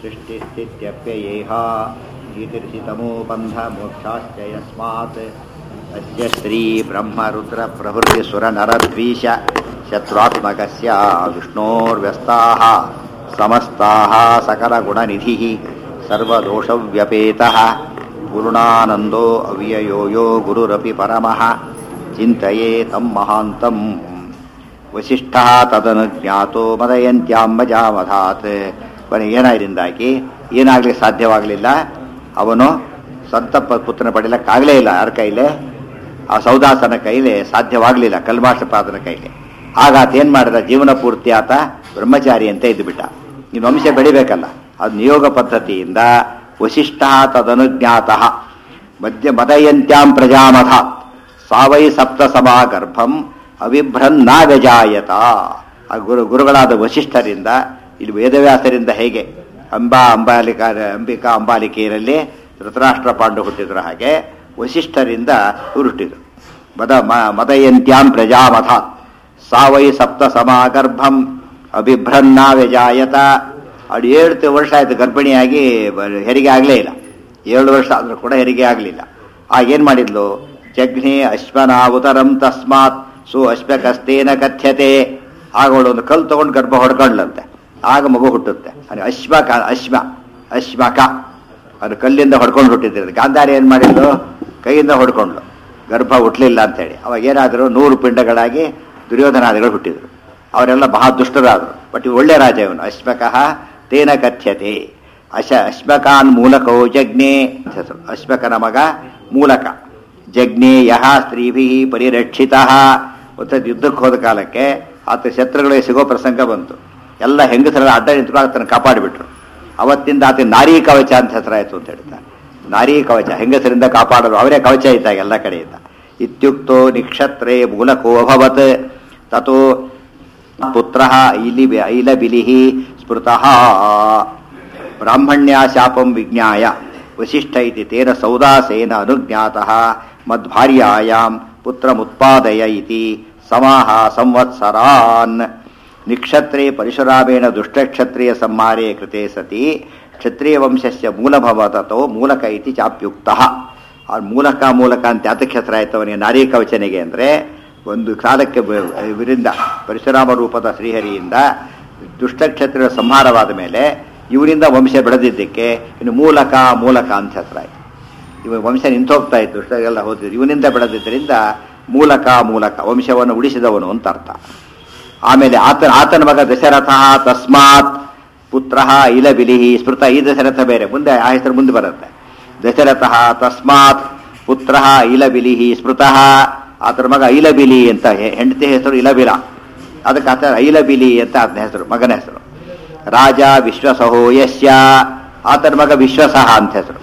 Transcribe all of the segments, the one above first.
सृष्टिस्थित्यप्ययेह गीतिर्षितमो बन्धमोक्षाश्च यस्मात् अस्य श्रीब्रह्मरुद्रप्रभृतिसुरनरद्वीष शत्रुत्मकस्य विष्णोर्व्यस्ताः समस्ताः सकलगुणनिधिः सर्वदोषव्यपेतः पूर्णानन्दो अव्ययो यो गुरुरपि परमः चिन्तये तं महान्तम् वसिष्ठः तदनुज्ञातो ಮದಯಂತ್ಯಾಮಜಾಮಧಾತ್ ಕೊನೆಗೆ ಏನಾದ್ರಿಂದಾಗಿ ಏನಾಗಲಿಕ್ಕೆ ಸಾಧ್ಯವಾಗಲಿಲ್ಲ. ಅವನು ಸ್ವಂತ ಪುತ್ರನ ಪಡೆಯಲಿಕ್ಕಾಗಲೇ ಇಲ್ಲ. ಯಾರ ಕೈಲೇ? ಆ ಸೌದಾಸನ ಕೈಲೇ ಸಾಧ್ಯವಾಗಲಿಲ್ಲ, ಕಲ್ಮಾಷಪಾದನ ಕೈಲಿ. ಆಗ ಆತ ಏನು ಮಾಡಿದ? ಜೀವನ ಪೂರ್ತಿ ಆತ ಬ್ರಹ್ಮಚಾರಿ ಅಂತ ಇದ್ದುಬಿಟ್ಟ. ಇನ್ನು ವಂಶ ಬೆಳಿಬೇಕಲ್ಲ, ಅದು ನಿಯೋಗ ಪದ್ಧತಿಯಿಂದ ವಸಿಷ್ಠ ತದನುಜ್ಞಾತಃ ಮದಯಂತ್ಯಾಂ ಪ್ರಜಾಮಧಾತ್ ಸಾವೈ ಸಪ್ತ ಸಮಾಗರ್ಭಂ ಅವಿಭ್ರನ್ನ ವ್ಯಜಾಯತ. ಆ ಗುರುಗಳಾದ ವಸಿಷ್ಠರಿಂದ, ಇಲ್ಲಿ ವೇದವ್ಯಾಸರಿಂದ ಹೇಗೆ ಅಂಬಿಕಾ ಅಂಬಾಲಿಕೆಯರಲ್ಲಿ ಧೃತರಾಷ್ಟ್ರ ಪಾಂಡು ಹುಟ್ಟಿದ್ರು, ಹಾಗೆ ವಸಿಷ್ಠರಿಂದ ಇವರು ಹುಟ್ಟಿದ್ರು. ಮದಯಂತ್ಯಾಂ ಪ್ರಜಾಮಧಾತ್ ಸಾವೈ ಸಪ್ತ ಸಮಾಗರ್ಭಂ ಅಭಿಭ್ರನ್ನ ವ್ಯಜಾಯತ. ಅವಳು 7 ವರ್ಷ ಆಯ್ತು ಗರ್ಭಿಣಿಯಾಗಿ, ಹೆರಿಗೆ ಆಗಲೇ ಇಲ್ಲ. 7 ವರ್ಷ ಆದರೂ ಕೂಡ ಹೆರಿಗೆ ಆಗಲಿಲ್ಲ. ಆಗೇನು ಮಾಡಿದ್ಲು? ಜಘ್ನೆ ಅಶ್ವನಾವುತರಂ ತಸ್ಮಾತ್ ಸು ಅಶ್ವಕಸ್ತೇನ ಕಥ್ಯತೆ. ಆಗ ಅವಳು ಒಂದು ಕಲ್ಲು ತಗೊಂಡು ಗರ್ಭ ಹೊಡ್ಕೊಂಡ್ಲಂತೆ. ಆಗ ಮಗು ಹುಟ್ಟುತ್ತೆ. ಅಶ್ಮಕ ಅದು ಕಲ್ಲಿಂದ ಹೊಡ್ಕೊಂಡು ಹುಟ್ಟಿದ್ರು. ಗಾಂಧಾರಿ ಏನು ಮಾಡಿದ್ಲು? ಕೈಯಿಂದ ಹೊಡ್ಕೊಂಡ್ಲು, ಗರ್ಭ ಹುಟ್ಟಲಿಲ್ಲ ಅಂತೇಳಿ. ಅವಾಗ ಏನಾದರೂ 100 ಪಿಂಡಗಳಾಗಿ ದುರ್ಯೋಧನಾದಿಗಳು ಹುಟ್ಟಿದ್ರು. ಅವರೆಲ್ಲ ಬಹಳ ದುಷ್ಟರಾದರು. ಬಟ್ ಒಳ್ಳೆ ರಾಜ ಇವನು. ಅಶ್ಮಕಃ ತೇನ ಕಥ್ಯತೆ. ಅಶ್ಮಕಾನ್ ಮೂಲಕೋ ಜಜ್ಞೆ. ಅಶ್ಮಕನ ಮಗ ಮೂಲಕ. ಜಜ್ಞೆ ಯಹ ಸ್ತ್ರೀಭಿ ಪರಿರಕ್ಷಿತ. ಮತ್ತು ಯುದ್ಧಕ್ಕೆ ಹೋದ ಕಾಲಕ್ಕೆ ಆತ ಶತ್ರುಗಳಿಗೆ ಸಿಗೋ ಪ್ರಸಂಗ ಬಂತು. ಎಲ್ಲ ಹೆಂಗಸರ ಅಡ್ಡ ನಿಂತ್ಕೊಂಡು ಆತನ ಕಾಪಾಡಿಬಿಟ್ರು. ಅವತ್ತಿಂದ ಆತ ನಾರೀ ಕವಚ ಅಂತ ಹೆಸರಾಯಿತು ಅಂತ ಹೇಳ್ತಾರೆ. ನಾರೀ ಕವಚ, ಹೆಂಗಸರಿಂದ ಕಾಪಾಡೋರು, ಅವರೇ ಕವಚ ಇದ್ದಾಗ ಎಲ್ಲ ಕಡೆಯಿಂದ. ಇತ್ಯುಕ್ತೋ ನಿಕ್ಷತ್ರೇ ಮೂಲಕೋ ಅಭವತ್ ತಥೋ ಪುತ್ರ ಐಲಬಿಲಿ ಸ್ಮೃತಃ ಬ್ರಾಹ್ಮಣ್ಯ ಶಾಪಂ ವಿಜ್ಞಾಯ ವಸಿಷ್ಠ ಇತಿ ತೇನ ಸೌದಾಸೇನ ಅನುಜ್ಞಾತಃ ಮದ್ಭಾರ್ಯಾಯಾಂ ಪುತ್ರಮುತ್ಪಾದಯ ಇತಿ ಸಮಾಹ ಸಂವತ್ಸರಾನ್. ನಿಕ್ಷತ್ರೇ ಪರಶುರಾಮೇಣ ದುಷ್ಟಕ್ಷತ್ರಿಯ ಸಂಹಾರೇ ಕೃತೆ ಸತಿ ಕ್ಷತ್ರಿಯ ವಂಶಸ್ಯ ಮೂಲಭವತೋ ಮೂಲಕ ಇತಿ ಚಾಪ್ಯುಕ್ತಃ. ಆ ಮೂಲಕ ಅಂತ ಯಾತಕ್ಕೆ ಹೆಸರಾಯ್ತವನಿಗೆ ನಾರೀ ಕವಚನಿಗೆ ಅಂದರೆ, ಒಂದು ಕಾಲಕ್ಕೆ ಇವರಿಂದ ಪರಶುರಾಮ ರೂಪದ ಶ್ರೀಹರಿಯಿಂದ ದುಷ್ಟಕ್ಷತ್ರಿಯ ಸಂಹಾರವಾದ ಮೇಲೆ ಇವರಿಂದ ವಂಶ ಬೆಳೆದಿದ್ದಕ್ಕೆ ಇನ್ನು ಮೂಲಕ ಅಂತ ಹೆಸರಾಯಿತು. ಇವ ವಂಶ ನಿಂತೋಗ್ತಾ ಇತ್ತು, ದುಷ್ಟರೆಲ್ಲ ಹೋದಿದ್ರು. ಇವನಿಂದ ಬೆಳೆದಿದ್ದರಿಂದ ಮೂಲಕ ವಂಶವನ್ನು ಉಳಿಸಿದವನು ಅಂತ ಅರ್ಥ. ಆಮೇಲೆ ಆತನ ಮಗ ದಶರಥ ತಸ್ಮಾತ್ ಪುತ್ರ ಇಲಬಿಲಿ ಸ್ಮೃತ. ಈ ದಶರಥ ಬೇರೆ, ಮುಂದೆ ಆ ಹೆಸರು ಮುಂದೆ ಬರುತ್ತೆ. ದಶರಥ ತಸ್ಮಾತ್ ಪುತ್ರ ಇಲಬಿಲಿ ಸ್ಮೃತಃ. ಆತನ ಮಗ ಐಲಬಿಲಿ ಅಂತ, ಹೆಂಡತಿ ಹೆಸರು ಇಲಬಿಲ, ಅದಕ್ಕೆ ಆತ ಐಲಬಿಲಿ ಅಂತ ಆತನ ಹೆಸರು, ಮಗನ ಹೆಸರು. ರಾಜ ವಿಶ್ವಸಹೋ ಯಸ್ಯ. ಆತನ ಮಗ ವಿಶ್ವಸಹ ಅಂತ ಹೆಸರು.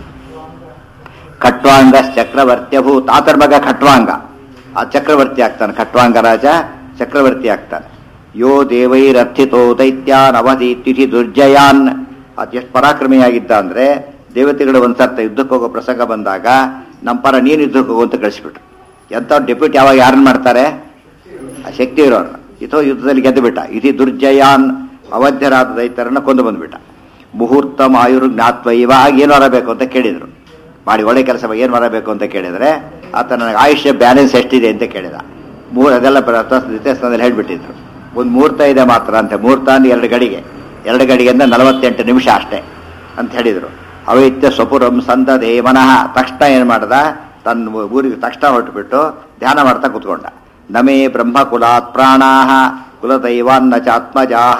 ಖಟ್ವಾಂಗ ಚಕ್ರವರ್ತ್ಯಭೂತ್. ಆತನ ಮಗ ಖಟ್ವಾಂಗ, ಆ ಚಕ್ರವರ್ತಿ ಆಗ್ತಾನೆ. ಖಟ್ವಾಂಗ ರಾಜ ಚಕ್ರವರ್ತಿ ಆಗ್ತಾನೆ. ಯೋ ದೇವೈರರ್ಥಿತೋ ದೈತ್ಯಾನ್ ಅವಧೀತ್ಯುಧಿ ದುರ್ಜಯಾನ್. ಅದು ಎಷ್ಟು ಪರಾಕ್ರಮಿಯಾಗಿದ್ದ ಅಂದರೆ, ದೇವತೆಗಳು ಒಂದ್ಸರ್ತ ಯುದ್ಧಕ್ಕೆ ಹೋಗೋ ಪ್ರಸಂಗ ಬಂದಾಗ ನಮ್ಮ ಪರ ನೀನು ಯುದ್ಧಕ್ಕೆ ಹೋಗೋ ಅಂತ ಕಳಿಸ್ಬಿಟ್ರು. ಎಂಥವ್ರು ಡೆಪ್ಯೂಟಿ ಯಾವಾಗ ಯಾರನ್ನು ಮಾಡ್ತಾರೆ? ಆ ಶಕ್ತಿ ಇರೋರು. ಇಥೋ ಯುದ್ಧದಲ್ಲಿ ಗೆದ್ದು ಬಿಟ್ಟ. ಇತಿ ದುರ್ಜಯಾನ್, ಅವಧ್ಯರಾದ ದೈತ್ಯರನ್ನ ಕೊಂದು ಬಂದ್ಬಿಟ್ಟ. ಮುಹೂರ್ತ ಆಯುರ್ ಜ್ಞಾತ್ವ. ಇವಾಗ ಏನು ಬರಬೇಕು ಅಂತ ಕೇಳಿದರು. ಮಾಡಿ ಒಳ್ಳೆ ಕೆಲಸ ಏನು ಬರಬೇಕು ಅಂತ ಕೇಳಿದರೆ, ಆತ ನನಗೆ ಆಯುಷ್ಯ ಬ್ಯಾಲೆನ್ಸ್ ಎಷ್ಟಿದೆ ಅಂತ ಕೇಳಿದ. ಅದೆಲ್ಲ ಇತಿಹಾಸದಲ್ಲಿ ಹೇಳ್ಬಿಟ್ಟಿದ್ರು. ಒಂದು ಮುಹೂರ್ತ ಇದೆ ಮಾತ್ರ ಅಂತ. ಮುಹೂರ್ತ ಅಂದ್ರೆ 2 ಗಡಿಗೆ, 2 ಗಡಿಗೆಯಿಂದ 48 ನಿಮಿಷ ಅಷ್ಟೇ ಅಂತ ಹೇಳಿದರು. ಅವೈತ್ಯ ಸ್ವಪುರಂ ಸಂದದೇ ಮನಃ. ತಕ್ಷಣ ಏನು ಮಾಡ್ದ? ತನ್ನ ಊರಿಗೆ ತಕ್ಷಣ ಹೊರಟುಬಿಟ್ಟು ಧ್ಯಾನ ಮಾಡ್ತಾ ಕೂತ್ಕೊಂಡ. ನಮೇ ಬ್ರಹ್ಮಕುಲಾತ್ ಪ್ರಾಣಾಹ ಕುಲದೈವಾನ್ನ ಚಾತ್ಮಜಾಹ.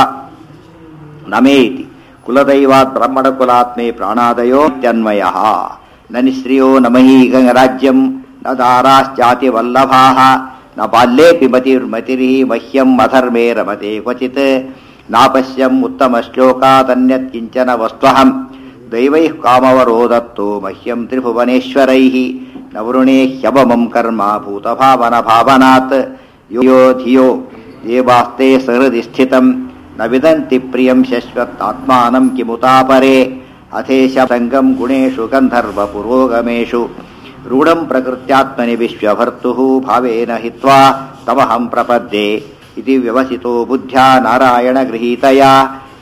ನಮೇ ಇತಿ ಕುಲದೈವಾತ್ ಬ್ರಹ್ಮಣ ಕುಲಾತ್ಮೇ ಪ್ರಾಣಾದಯೋ ಇತ್ಯನ್ವಯ. ನನಿಶ್ರಿಯೋ ನಮಹಿ ರಾಜ್ಯಂ ನ ದಾರಾಶ್ಚಾತಿ ವಲ್ಲಭಾಃ ನ ಬಾಲ್ಯೇಪಿ ಮತಿರ್ಮತಿರ್ಹಿ ಮಹ್ಯಂ ಅಧರ್ಮೇ ರಮತೆ ಕ್ವಚಿತ್ ನಾಪಶ್ಯಂ ಉತ್ತಮ ಶ್ಲೋಕಾದನ್ಯತ್ ಕಿಂಚನ ವಸ್ತ್ವಹಂ ದೈವೈಃ ಕಾಮವರೋದತ್ತೋ ಮಹ್ಯಂ ತ್ರಿಭುವನೇಶ್ವರೈಃ ನವೃಣೇ ಹ್ಯವಮಂ ಕರ್ಮ ಭೂತಭಾವನ ಭಾವನಾತ್ ಯೋ ಧಿಯೋ ದೇವಾಸ್ತೆ ಸಹೃದಿ ಸ್ಥಿತಂ ನ ವಿದಂತಿ ಪ್ರಿಯಂ ಶಶ್ವತ್ ಆತ್ಮಾನಂ ಕಿಮುತಾಪರೇ ಅಥೇಶ ಸಂಗಂ ಗುಣೇಶು ಗಂಧರ್ವ ಪುರೋಗಮೇಶು ರೂಢಂ ಪ್ರಕೃತ್ಯಾತ್ಮನಿ ವಿಶ್ವಭರ್ತುಃ ಭಾವೇನ ಹಿತ್ವಾ ತಮಹಂ ಪ್ರಪದ್ಯೆ ಇತಿ ವ್ಯವಸಿತೋ ಬುದ್ಧ್ಯಾ ನಾರಾಯಣ ಗೃಹೀತಯ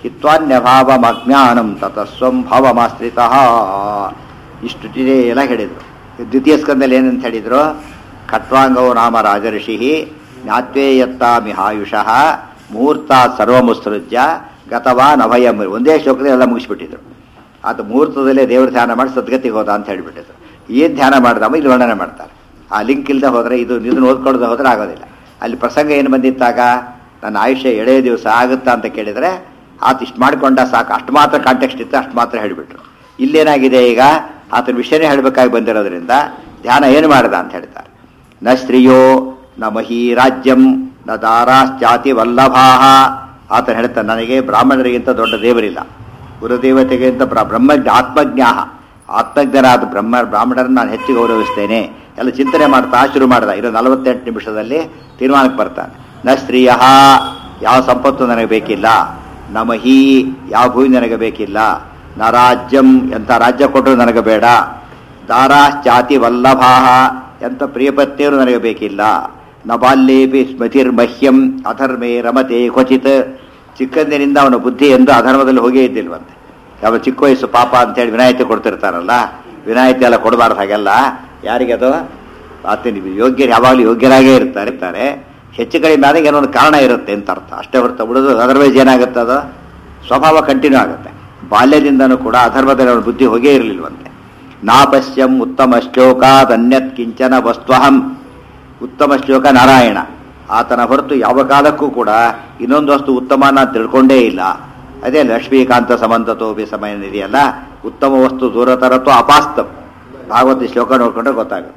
ಹಿತ್ವಾನ್ಯಭಾವಮಜ್ಞಾನಂ ತತಸ್ವಂ ಭಾವಮಾಶ್ರಿತಃ. ಇಷ್ಟು ಎಲ್ಲ ಹೇಳಿದರು. ದ್ವಿತೀಯ ಸ್ಕಂದಲ್ಲಿ ಏನಂತ ಹೇಳಿದರು? ಖಟ್ವಾಂಗೋ ನಾಮ ರಾಜಋಷಿ ಜ್ಞಾತ್ವೇಯತ್ತಾಮಿಹಾಯುಷಃ ಮುಹೂರ್ತಾತ್ ಸರ್ವಮುತ್ಸೃಜ್ಯ ಗತವಾನ್ ಅಭಯಂ. ಒಂದೇ ಶ್ಲೋಕದಲ್ಲಿ ಎಲ್ಲ ಮುಗಿಸ್ಬಿಟ್ಟಿದ್ರು. ಆತ ಮುಹೂರ್ತದಲ್ಲೇ ದೇವ್ರ ಧ್ಯಾನ ಮಾಡಿ ಸದ್ಗತಿಗೆ ಹೋದ ಅಂತ ಹೇಳಿಬಿಟ್ಟಿದ್ರು. ಏನು ಧ್ಯಾನ ಮಾಡಿದಮ್ಮ ಇಲ್ಲಿ ವರ್ಣನೆ ಮಾಡ್ತಾರೆ. ಆ ಲಿಂಕ್ ಇಲ್ಲದೆ ಹೋದರೆ ಇದನ್ನು ಓದ್ಕೊಳ್ಳದೆ ಹೋದರೆ ಆಗೋದಿಲ್ಲ. ಅಲ್ಲಿ ಪ್ರಸಂಗ ಏನು ಬಂದಿತ್ತಾಗ, ನನ್ನ ಆಯುಷ್ಯ ಎಳೆಯ ದಿವಸ ಆಗುತ್ತಾ ಅಂತ ಕೇಳಿದರೆ ಆತ ಇಷ್ಟು ಮಾಡಿಕೊಂಡ ಸಾಕು, ಅಷ್ಟು ಮಾತ್ರ ಕಾಂಟೆಕ್ಸ್ಟ್ ಇತ್ತು, ಅಷ್ಟು ಮಾತ್ರ ಹೇಳಿಬಿಟ್ರು. ಇಲ್ಲೇನಾಗಿದೆ, ಈಗ ಆತನ ವಿಷಯನೇ ಹೇಳಬೇಕಾಗಿ ಬಂದಿರೋದ್ರಿಂದ ಧ್ಯಾನ ಏನು ಮಾಡಿದ ಅಂತ ಹೇಳ್ತಾರೆ. ನ ಶ್ರೀಯೋ ನ ಮಹೀ ರಾಜ್ಯಂ ನ ದಾರಾಶ್ಚಾತಿ ವಲ್ಲಭಾಹ. ಆತನ ಹೇಳ್ತಾನೆ, ನನಗೆ ಬ್ರಾಹ್ಮಣರಿಗಿಂತ ದೊಡ್ಡ ದೇವರಿಲ್ಲ, ಗುರುದೇವತೆಗಿಂತ ಬ್ರಹ್ಮಜ್ಞ ಆತ್ಮಜ್ಞಾಹ ಆತ್ಮಜ್ಞರಾದ ಬ್ರಾಹ್ಮಣರನ್ನು ನಾನು ಹೆಚ್ಚು ಗೌರವಿಸ್ತೇನೆ. ಎಲ್ಲ ಚಿಂತನೆ ಮಾಡ್ತಾ ಶುರು ಮಾಡಿದ. ಇರೋ 48 ನಿಮಿಷದಲ್ಲಿ ತೀರ್ಮಾನಕ್ಕೆ ಬರ್ತಾನೆ. ನ ಶ್ರೀಯ, ಯಾವ ಸಂಪತ್ತು ನನಗೆ ಬೇಕಿಲ್ಲ. ನ ಮಹೀ, ಯಾವ ಭೂಮಿ ನನಗೆ ಬೇಕಿಲ್ಲ. ನ ರಾಜ್ಯಂ, ಎಂಥ ರಾಜ್ಯ ಕೊಟ್ಟರು ನನಗೆ ಬೇಡ. ದಾರಾಶ್ಚಾತಿ ವಲ್ಲಭಾಹ, ಎಂಥ ಪ್ರಿಯಪತ್ನಿಯರು ನನಗೆ ಬೇಕಿಲ್ಲ. ನ ಬಾಲ್ಯೇಪಿ ಸ್ಮತಿರ್ಮಹ್ಯಂ ಅಧರ್ಮೇ ರಮತೆ ಕ್ವಚಿತ್. ಚಿಕ್ಕಂದಿನಿಂದ ಅವನ ಬುದ್ಧಿ ಎಂದು ಅಧರ್ಮದಲ್ಲಿ ಹೋಗೇ ಇದ್ದಿಲ್ವಂತೆ. ಯಾವ ಚಿಕ್ಕ ವಯಸ್ಸು ಪಾಪ ಅಂತೇಳಿ ವಿನಾಯಿತಿ ಕೊಡ್ತಿರ್ತಾರಲ್ಲ, ವಿನಾಯಿತಿ ಎಲ್ಲ ಕೊಡಬಾರ್ದು. ಹಾಗೆಲ್ಲ ಯಾರಿಗೆ ಅದು ಆತನ ಯೋಗ್ಯರು ಯಾವಾಗಲೂ ಯೋಗ್ಯರಾಗೇ ಇರ್ತಾರೆ. ಹೆಚ್ಚು ಕಡಿಮೆ ಆದಾಗ ಏನೋ ಒಂದು ಕಾರಣ ಇರುತ್ತೆ ಅಂತ ಅರ್ಥ, ಅಷ್ಟೇ ಹೊರತು ಬಿಡೋದು. ಅದರ್ವೈಸ್ ಏನಾಗುತ್ತೆ, ಅದು ಸ್ವಭಾವ ಕಂಟಿನ್ಯೂ ಆಗುತ್ತೆ. ಬಾಲ್ಯದಿಂದನೂ ಕೂಡ ಅಧರ್ಮದಲ್ಲಿ ಅವನ ಬುದ್ಧಿ ಹೋಗೇ ಇರಲಿಲ್ವಂತೆ. ನಾಪಶ್ಯಂ ಉತ್ತಮ ಶ್ಲೋಕಾದನ್ಯತ್ ಕಿಂಚನ ವಸ್ತ್ವಹಂ. ಉತ್ತಮ ಶ್ಲೋಕ ನಾರಾಯಣ, ಆತನ ಹೊರತು ಯಾವ ಕಾಲಕ್ಕೂ ಕೂಡ ಇನ್ನೊಂದು ವಸ್ತು ಉತ್ತಮನ ತಿಳ್ಕೊಂಡೇ ಇಲ್ಲ. ಅದೇ ಲಕ್ಷ್ಮೀಕಾಂತ ಸಮಂತತೋಪಿ ಸಮಯ ಇದೆಯಲ್ಲ, ಉತ್ತಮ ವಸ್ತು ದೂರತರತ್ವ ಅಪಾಸ್ತಂ. ಭಾಗವತ ಶ್ಲೋಕ ನೋಡ್ಕೊಂಡ್ರೆ ಗೊತ್ತಾಗುತ್ತೆ.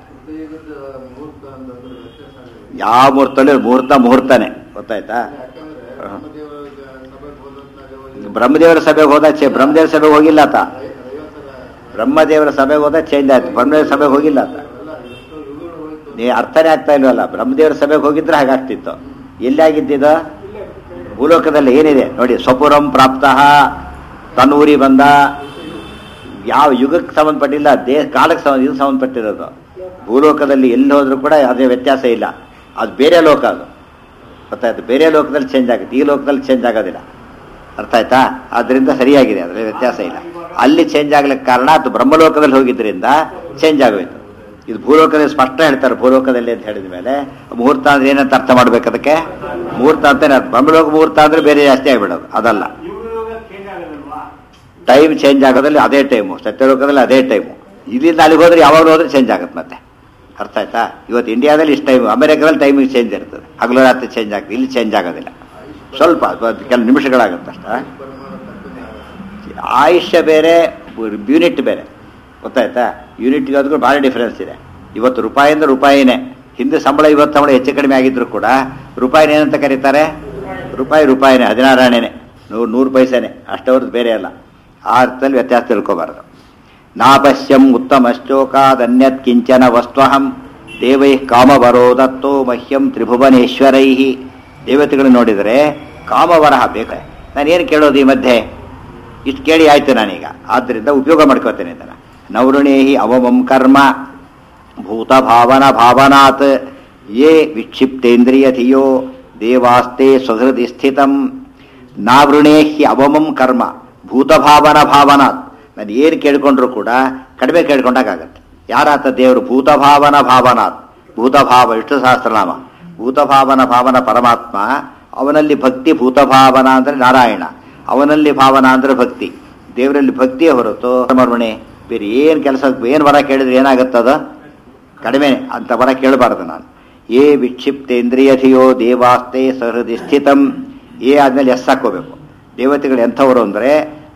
ಯಾವ ಮುಹೂರ್ತಲ್ಲಿ ಮುಹೂರ್ತನೇ ಗೊತ್ತಾಯ್ತಾ. ಬ್ರಹ್ಮದೇವರ ಸಭೆಗೆ ಹೋದ ಬ್ರಹ್ಮದೇವರ ಸಭೆಗೆ ಹೋಗಿಲ್ಲ ಆತ. ಬ್ರಹ್ಮದೇವರ ಸಭೆಗೆ ಹೋದ ಚೇಂಜ್ ಆಯ್ತು, ಬ್ರಹ್ಮದೇವರ ಸಭೆಗೆ ಹೋಗಿಲ್ಲ ಆತ. ನೀ ಅರ್ಥನೇ ಆಗ್ತಾ ಇಲ್ವಲ್ಲ. ಬ್ರಹ್ಮದೇವರ ಸಭೆಗೆ ಹೋಗಿದ್ರೆ ಹಾಗಾಗ್ತಿತ್ತು. ಎಲ್ಲಿ ಆಗಿದ್ದಿದ? ಭೂಲೋಕದಲ್ಲಿ ಏನಿದೆ ನೋಡಿ. ಸ್ವಪುರಂ ಪ್ರಾಪ್ತಃ, ತನ್ನೂರಿ ಬಂದ. ಯಾವ ಯುಗಕ್ಕೆ ಸಂಬಂಧಪಟ್ಟಿಲ್ಲ, ಕಾಲಕ್ಕೆ ಇದು ಸಂಬಂಧಪಟ್ಟಿರೋದು. ಭೂಲೋಕದಲ್ಲಿ ಎಲ್ಲಿ ಹೋದ್ರೂ ಕೂಡ ಅದೇ ವ್ಯತ್ಯಾಸ ಇಲ್ಲ. ಅದು ಬೇರೆ ಲೋಕ, ಅದು ಗೊತ್ತಾಯ್ತು. ಬೇರೆ ಲೋಕದಲ್ಲಿ ಚೇಂಜ್ ಆಗುತ್ತೆ, ಈ ಲೋಕದಲ್ಲಿ ಚೇಂಜ್ ಆಗೋದಿಲ್ಲ. ಅರ್ಥ ಆಯ್ತಾ? ಆದ್ರಿಂದ ಸರಿಯಾಗಿದೆ, ಅದರಲ್ಲಿ ವ್ಯತ್ಯಾಸ ಇಲ್ಲ. ಅಲ್ಲಿ ಚೇಂಜ್ ಆಗ್ಲಿಕ್ಕೆ ಕಾರಣ ಅದು ಬ್ರಹ್ಮಲೋಕದಲ್ಲಿ ಹೋಗಿದ್ರಿಂದ ಚೇಂಜ್ ಆಗೋಯ್ತು. ಇದು ಭೂಲೋಕದಲ್ಲಿ ಸ್ಪಷ್ಟ ಹೇಳ್ತಾರೆ. ಭೂಲೋಕದಲ್ಲಿ ಅಂತ ಹೇಳಿದ ಮೇಲೆ ಮುಹೂರ್ತ ಅಂದ್ರೆ ಏನಂತ ಅರ್ಥ ಮಾಡ್ಬೇಕು ಅದಕ್ಕೆ? ಮುಹೂರ್ತ ಅಂತಾನೆ. ಬ್ರಹ್ಮಲೋಕ ಮುಹೂರ್ತ ಅಂದ್ರೆ ಬೇರೆ ಜಾಸ್ತಿ ಆಗಿಬಿಡೋದು, ಅದಲ್ಲ. ಟೈಮ್ ಚೇಂಜ್ ಆಗೋದ್ರಲ್ಲಿ ಅದೇ ಟೈಮು, ಸತ್ಯಲೋಕದಲ್ಲಿ ಅದೇ ಟೈಮು. ಇಲ್ಲಿಂದ ಅಲ್ಲಿಗೆ ಹೋದ್ರೆ ಯಾವಾಗಲೂ ಹೋದ್ರೆ ಚೇಂಜ್ ಆಗುತ್ತೆ ಮತ್ತೆ. ಅರ್ಥ ಆಯ್ತಾ? ಇವತ್ತು ಇಂಡಿಯಾದಲ್ಲಿ ಇಷ್ಟು ಟೈಮ್, ಅಮೆರಿಕಾದಲ್ಲಿ ಟೈಮಿಂಗ್ ಚೇಂಜ್ ಇರ್ತದೆ, ಹಗಲು ರಾತ್ರಿ ಚೇಂಜ್ ಆಗ್ತದೆ. ಇಲ್ಲಿ ಚೇಂಜ್ ಆಗೋದಿಲ್ಲ, ಸ್ವಲ್ಪ ಕೆಲವು ನಿಮಿಷಗಳಾಗುತ್ತೆ ಅಷ್ಟ. ಆಯುಷ್ಯ ಬೇರೆ, ಯೂನಿಟ್ ಬೇರೆ, ಗೊತ್ತಾಯ್ತಾ? ಯೂನಿಟ್ಗೆ ಅದಕ್ಕೂ ಭಾಳ ಡಿಫರೆನ್ಸ್ ಇದೆ. ಇವತ್ತು ರೂಪಾಯಿ ಅಂದ್ರೆ ರೂಪಾಯಿನೇ. ಹಿಂದೆ ಸಂಬಳ 50 ಸಂಬಳ ಹೆಚ್ಚು ಕಡಿಮೆ ಆಗಿದ್ರು ಕೂಡ ರೂಪಾಯಿನ ಏನಂತ ಕರೀತಾರೆ? ರೂಪಾಯಿನೇ, 16 ಆಣೆನೆ, 100 ಪೈಸೆನೆ, ಅಷ್ಟವರದ್ದು ಬೇರೆ ಅಲ್ಲ. ಆ ಅರ್ಥದಲ್ಲಿ ವ್ಯತ್ಯಾಸ ತಿಳ್ಕೋಬಾರದು. ನಾಪಶ್ಯಂ ಉತ್ತಮ ಶ್ಲೋಕಾದನ್ಯತ್ ಕಿಂಚನ ವಸ್ತ್ವಹಂ ದೇವೈ ಕಾಮವರೋದತ್ತೋ ಮಹ್ಯಂ ತ್ರಿಭುವನೇಶ್ವರೈ. ದೇವತೆಗಳು ನೋಡಿದರೆ ಕಾಮವರಹ ಬೇಕಾ? ನಾನೇನು ಕೇಳೋದು ಈ ಮಧ್ಯೆ? ಇಷ್ಟು ಕೇಳಿ ಆಯ್ತು ನಾನೀಗ, ಆದ್ದರಿಂದ ಉಪಯೋಗ ಮಾಡ್ಕೋತೇನೆ ಅಂತ. ನವೃಣೇಹಿ ಅವಮಂ ಕರ್ಮ ಭೂತಭಾವನ ಭಾವನಾತ್ ಯೇ ವಿಕ್ಷಿಪ್ತೇಂದ್ರಿಯ ಧಿಯೋ ದೇವಾಸ್ತೆ ಸ್ವಹೃದಿ ಸ್ಥಿತಂ. ನಾವೃಣೇಹಿ ಅವಮಂ ಕರ್ಮ ಭೂತಭಾವನ ಭಾವನಾತ್. ನಾನು ಏನು ಕೇಳ್ಕೊಂಡ್ರು ಕೂಡ ಕಡಿಮೆ ಕೇಳ್ಕೊಂಡಾಗತ್ತೆ. ಯಾರಾತ ದೇವರು? ಭೂತಭಾವನ ಭಾವನಾತ್. ಭೂತಭಾವ ವಿಷ್ಣು ಸಹಸ್ರನಾಮ. ಭೂತಭಾವನ ಭಾವನ ಪರಮಾತ್ಮ, ಅವನಲ್ಲಿ ಭಕ್ತಿ. ಭೂತಭಾವನ ಅಂದರೆ ನಾರಾಯಣ, ಅವನಲ್ಲಿ ಭಾವನಾ ಅಂದರೆ ಭಕ್ತಿ. ದೇವರಲ್ಲಿ ಭಕ್ತಿಯೇ ಹೊರತು ಸಮರ್ಪಣೆ ಬೇರೆ ಏನು ಕೆಲಸ. ಏನು ವರ ಕೇಳಿದ್ರೆ ಏನಾಗುತ್ತದ? ಕಡಿಮೆ ಅಂತ ವರ ಕೇಳಬಾರ್ದು ನಾನು. ಏ ವಿಕ್ಷಿಪ್ತೇಂದ್ರಿಯಧಿಯೋ ದೇವಾಸ್ತೆ ಸಹೃದಿ ಸ್ಥಿತಂ. ಏ ಆದ್ಮೇಲೆ ಎಸ್ ಹಾಕೋಬೇಕು. ದೇವತೆಗಳು ಎಂಥವರು ಅಂದರೆ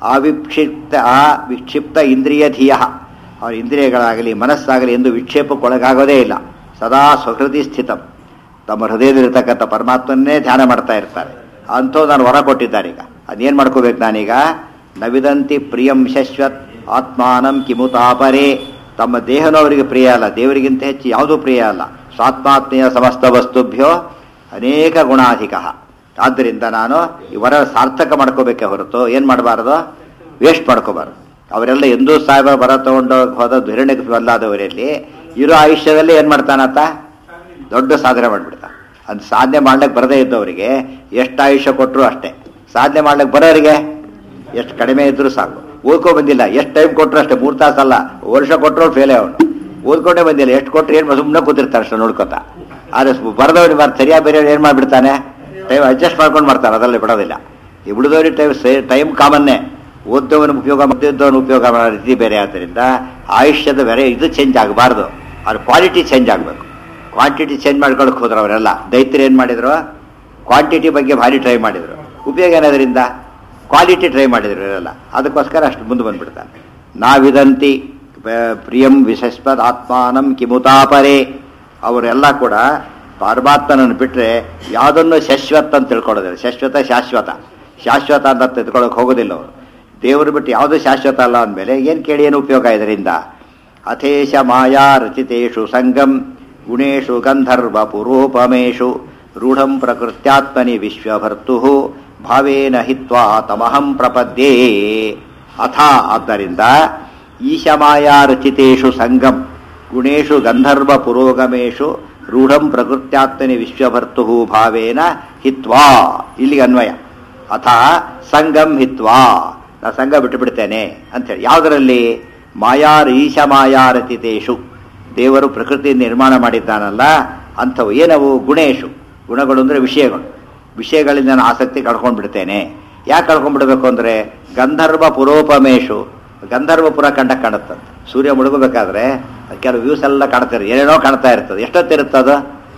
ವಿಕ್ಷಿಪ್ತ ಇಂದ್ರಿಯಧಿಯ. ಅವ್ರ ಇಂದ್ರಿಯಗಳಾಗಲಿ ಮನಸ್ಸಾಗಲಿ ಎಂದು ವಿಕ್ಷೇಪಕ್ಕೊಳಗಾಗೋದೇ ಇಲ್ಲ. ಸದಾ ಸ್ವಹೃದಿ ಸ್ಥಿತಂ, ತಮ್ಮ ಹೃದಯದಲ್ಲಿರ್ತಕ್ಕಂಥ ಪರಮಾತ್ಮನ್ನೇ ಧ್ಯಾನ ಮಾಡ್ತಾ ಇರ್ತಾರೆ. ಅಂಥವು ನಾನು ವರ ಕೊಟ್ಟಿದ್ದಾರೆ. ಈಗ ಅದೇನು ಮಾಡ್ಕೋಬೇಕು ನಾನೀಗ? ನವಿದಂತಿ ಪ್ರಿಯಂ ಶಶ್ವತ್ ಆತ್ಮಾನಂ ಕಿಮುತಾಪರೇ. ತಮ್ಮ ದೇಹನೂ ಅವರಿಗೆ ಪ್ರಿಯ ಅಲ್ಲ, ದೇವರಿಗಿಂತ ಹೆಚ್ಚು ಯಾವುದೂ ಪ್ರಿಯ ಅಲ್ಲ. ಸ್ವಾತ್ಮಾತ್ಮೀಯ ಸಮಸ್ತ ವಸ್ತುಭ್ಯೋ ಅನೇಕ ಗುಣಾಧಿಕ. ಆದ್ದರಿಂದ ನಾನು ಈ ವರ ಸಾರ್ಥಕ ಮಾಡ್ಕೋಬೇಕೆ ಹೊರತು ಏನು ಮಾಡಬಾರ್ದು? ವೇಸ್ಟ್ ಮಾಡ್ಕೋಬಾರ್ದು. ಅವರೆಲ್ಲ ಎಂದೂ ಸಾಹೇಬ ವರ ತಗೊಂಡು ಹೋದ ಧೈರ್ಯಕ್ಕೆ ಇರೋ ಆಯುಷ್ಯದಲ್ಲಿ ಏನು ಮಾಡ್ತಾನಂತ? ದೊಡ್ಡ ಸಾಧನೆ ಮಾಡಿಬಿಡ್ತಾನೆ. ಅದು ಸಾಧನೆ ಮಾಡ್ಲಿಕ್ಕೆ ಬರದೇ ಇದ್ದವರಿಗೆ ಎಷ್ಟು ಆಯುಷ್ಯ ಕೊಟ್ಟರು ಅಷ್ಟೇ. ಸಾಧನೆ ಮಾಡ್ಲಿಕ್ಕೆ ಬರೋರಿಗೆ ಎಷ್ಟು ಕಡಿಮೆ ಇದ್ರೂ ಸಾಕು. ಓದ್ಕೊ ಬಂದಿಲ್ಲ, ಎಷ್ಟು ಟೈಮ್ ಕೊಟ್ಟರು ಅಷ್ಟೇ, 3 ತಾಸಲ್ಲ, ವರ್ಷ ಕೊಟ್ಟರು ಫೇಲೇ ಅವನು. ಓದ್ಕೊಂಡೇ ಬಂದಿಲ್ಲ, ಎಷ್ಟು ಕೊಟ್ಟರು ಏನು ಸುಮ್ಮನೆ ಕೂತಿರ್ತಾರೆ ಅಷ್ಟೇ ನೋಡ್ಕೊತಾ. ಆದರೆ ಬರೆದವ್ರಿಗೆ ಸರಿಯಾಗಿ ಬೇರೆ ಏನು ಮಾಡಿಬಿಡ್ತಾನೆ, ಟೈಮ್ ಅಡ್ಜಸ್ಟ್ ಮಾಡ್ಕೊಂಡು ಮಾಡ್ತಾರೆ, ಅದರಲ್ಲಿ ಬಿಡೋದಿಲ್ಲ. ಈ ಉಳಿದವ್ರಿಗೆ ಟೈಮ್ ಕಾಮನ್ನೇ, ಓದ್ದವನ ಉಪಯೋಗ ಮತ್ತಿದ್ದವನ ಉಪಯೋಗ ಮಾಡೋ ರೀತಿ ಬೇರೆ. ಆದ್ದರಿಂದ ಆಯುಷ್ಯದ ಬೇರೆ ಇದು ಚೇಂಜ್ ಆಗಬಾರ್ದು, ಅವ್ರ ಕ್ವಾಲಿಟಿ ಚೇಂಜ್ ಆಗಬೇಕು. ಕ್ವಾಂಟಿಟಿ ಚೇಂಜ್ ಮಾಡ್ಕೊಳಕ್ಕೆ ಹೋದ್ರು ಅವರೆಲ್ಲ. ದೈತ್ಯರು ಏನು ಮಾಡಿದ್ರು, ಕ್ವಾಂಟಿಟಿ ಬಗ್ಗೆ ಭಾರಿ ಟ್ರೈ ಮಾಡಿದರು. ಉಪಯೋಗ ಏನಾದ್ರಿಂದ, ಕ್ವಾಲಿಟಿ ಟ್ರೈ ಮಾಡಿದ್ರು ಇವರೆಲ್ಲ. ಅದಕ್ಕೋಸ್ಕರ ಅಷ್ಟು ಮುಂದೆ ಬಂದ್ಬಿಡ್ತಾನೆ. ನಾವಿದಂತಿ ಪ್ರಿಯಂ ವಿಶಸ್ಪದ್ ಆತ್ಮಾನಂ ಕಿಮುತಾಪರೇ. ಅವರೆಲ್ಲ ಕೂಡ ಪರಮಾತ್ಮನನ್ನು ಬಿಟ್ಟರೆ ಯಾವುದನ್ನು ಶಾಶ್ವತ ಅಂತ ತಿಳ್ಕೊಳ್ಳೋದಿಲ್ಲ. ಶಾಶ್ವತ ಅಂತ ತಿಳ್ಕೊಳ್ಳೋಕೆ ಹೋಗೋದಿಲ್ಲ ಅವರು. ದೇವರು ಬಿಟ್ಟು ಯಾವುದು ಶಾಶ್ವತ ಅಲ್ಲ ಅಂದಮೇಲೆ ಏನು ಕೇಳಿ ಏನು ಉಪಯೋಗ ಇದರಿಂದ. ಅಥೇಶ ಮಾಯಾ ರಚಿತೇಷು ಸಂಗಂ ಗುಣೇಶು ಗಂಧರ್ವ ಪುರೋಪಮೇಶು ರೂಢಂ ಪ್ರಕೃತ್ಯಾತ್ಮನಿ ವಿಶ್ವಭರ್ತು ಭಾವೇನ ಹಿತ್ವಾ ತಮಹಂ ಪ್ರಪದ್ಯೇ. ಅಥ ಆದ್ದರಿಂದ ಈಶಮಾಯಾ ರಚಿತೇಷು ಸಂಗಂ ಗುಣೇಶು ಗಂಧರ್ವ ಪುರೋಗಮೇಶು ರೂಢಂ ಪ್ರಕೃತ್ಯಾತ್ಮನಿ ವಿಶ್ವಭರ್ತು ಭಾವೇನ ಹಿತ್ವಾ. ಇಲ್ಲಿಗೆ ಅನ್ವಯ. ಅಥ ಸಂಗಂ ಹಿತ್ವಾ, ನಾ ಸಂಘ ಬಿಟ್ಟು ಬಿಡ್ತೇನೆ ಅಂಥೇಳಿ. ಯಾವುದರಲ್ಲಿ, ಈಶಮಾಯಾ ರಚಿತೇಷು, ದೇವರು ಪ್ರಕೃತಿ ನಿರ್ಮಾಣ ಮಾಡಿದ್ದಾನಲ್ಲ ಅಂಥವು. ಏನವು, ಗುಣೇಶು, ಗುಣಗಳು ಅಂದರೆ ವಿಷಯಗಳಿಂದ ನಾನು ಆಸಕ್ತಿ ಕಳ್ಕೊಂಡು ಬಿಡ್ತೇನೆ. ಯಾಕೆ ಕಳ್ಕೊಂಡ್ಬಿಡ್ಬೇಕು ಅಂದರೆ, ಗಂಧರ್ವ ಪುರೋಪಮೇಶು, ಗಂಧರ್ವಪುರ ಕಾಣುತ್ತಂತೆ. ಸೂರ್ಯ ಮುಳುಗಬೇಕಾದ್ರೆ ಕೆಲವು ವ್ಯೂಸ್ ಎಲ್ಲ ಕಾಣ್ತಾರೆ, ಏನೇನೋ ಕಾಣ್ತಾ ಇರ್ತದೆ. ಎಷ್ಟೊತ್ತಿರುತ್ತದು,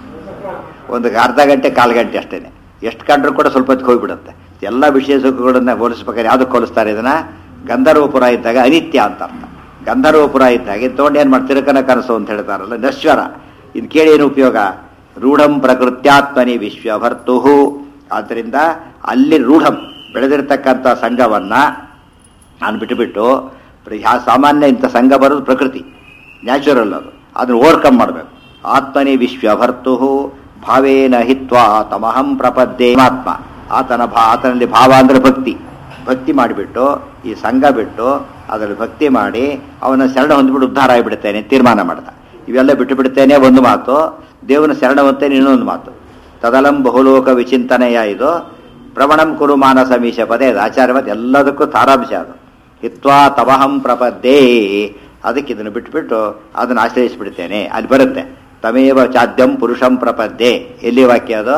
ಒಂದು ಅರ್ಧ ಗಂಟೆ 1/4 ಗಂಟೆ ಅಷ್ಟೇ. ಎಷ್ಟು ಕಂಡ್ರೂ ಕೂಡ ಸ್ವಲ್ಪ ಹೊತ್ತಿಗೆ ಹೋಗ್ಬಿಡುತ್ತೆ. ಎಲ್ಲ ವಿಷಯ ಸುಖಗಳನ್ನ ಹೋಲಿಸ್ಬೇಕಾದ್ರೆ ಯಾವುದಕ್ಕೆ ಹೋಲಿಸ್ತಾರೆ ಇದನ್ನ, ಗಂಧರ್ವಪುರ ಇದ್ದಾಗ ಅನಿತ್ಯ ಅಂತ ಅರ್ಥ. ಗಂಧರ್ವಪುರ ಇದ್ದಾಗ ತೊಗೊಂಡು ಏನು ಮಾಡಿ ತಿರುಕನ ಕನಸು ಅಂತ ಹೇಳ್ತಾರಲ್ಲ, ನಶ್ವರ. ಇದು ಕೇಳಿ ಏನು ಉಪಯೋಗ, ರೂಢಂ ಪ್ರಕೃತ್ಯಾತ್ಮನಿ ವಿಶ್ವಭರ್ತು. ಆದ್ದರಿಂದ ಅಲ್ಲಿ ರೂಢಂ ಬೆಳೆದಿರ್ತಕ್ಕಂಥ ಸಂಘವನ್ನ ನಾನು ಬಿಟ್ಟುಬಿಟ್ಟು, ಸಾಮಾನ್ಯ ಇಂಥ ಸಂಘ ಬರೋದು ಪ್ರಕೃತಿ, ನ್ಯಾಚುರಲ್, ಅದನ್ನು ಓವರ್ಕಮ್ ಮಾಡಬೇಕು. ಆತ್ಮನಿ ವಿಶ್ವಭರ್ತು ಭಾವೇನ ಹಿತ್ವಾ ತಮಹಂ ಪ್ರಪದ್ಯೇ. ಆತ್ಮ ಆತನಲ್ಲಿ ಭಾವ ಅಂದರೆ ಭಕ್ತಿ ಮಾಡಿಬಿಟ್ಟು ಈ ಸಂಘ ಬಿಟ್ಟು ಅದರಲ್ಲಿ ಭಕ್ತಿ ಮಾಡಿ ಅವನ ಶರಣ ಹೊಂದ್ಬಿಟ್ಟು ಉದ್ಧಾರ ಆಗಿಬಿಡ್ತೇನೆ ತೀರ್ಮಾನ ಮಾಡ್ದ. ಇವೆಲ್ಲ ಬಿಟ್ಟು ಬಿಡ್ತೇನೆ ಒಂದು ಮಾತು, ದೇವನ ಶರಣ ಹೊಂತೇನೆ ಇನ್ನೊಂದು ಮಾತು. ತದಲಂ ಬಹುಲೋಕ ವಿಚಿಂತನೆಯ ಇದು ಪ್ರವಣಂ ಕುರು ಮಾನಸ ಮೀಶ ಪದೇ ಆಚಾರ್ಯವಾದ ಎಲ್ಲದಕ್ಕೂ ತಾರಾಂಶ ಅದು. ಹಿತ್ವಾ ತಮಹಂ ಪ್ರಪದ್ಯೇ. ಅದಕ್ಕೆ ಇದನ್ನು ಬಿಟ್ಬಿಟ್ಟು ಅದನ್ನು ಆಶ್ರಯಿಸಿಬಿಡ್ತೇನೆ. ಅಲ್ಲಿ ಬರುತ್ತೆ ತಮೇವ ಚಾದ್ಯಂ ಪುರುಷಂ ಪ್ರಪದ್ಯೆ. ಎಲ್ಲಿ ವಾಕ್ಯ ಅದು,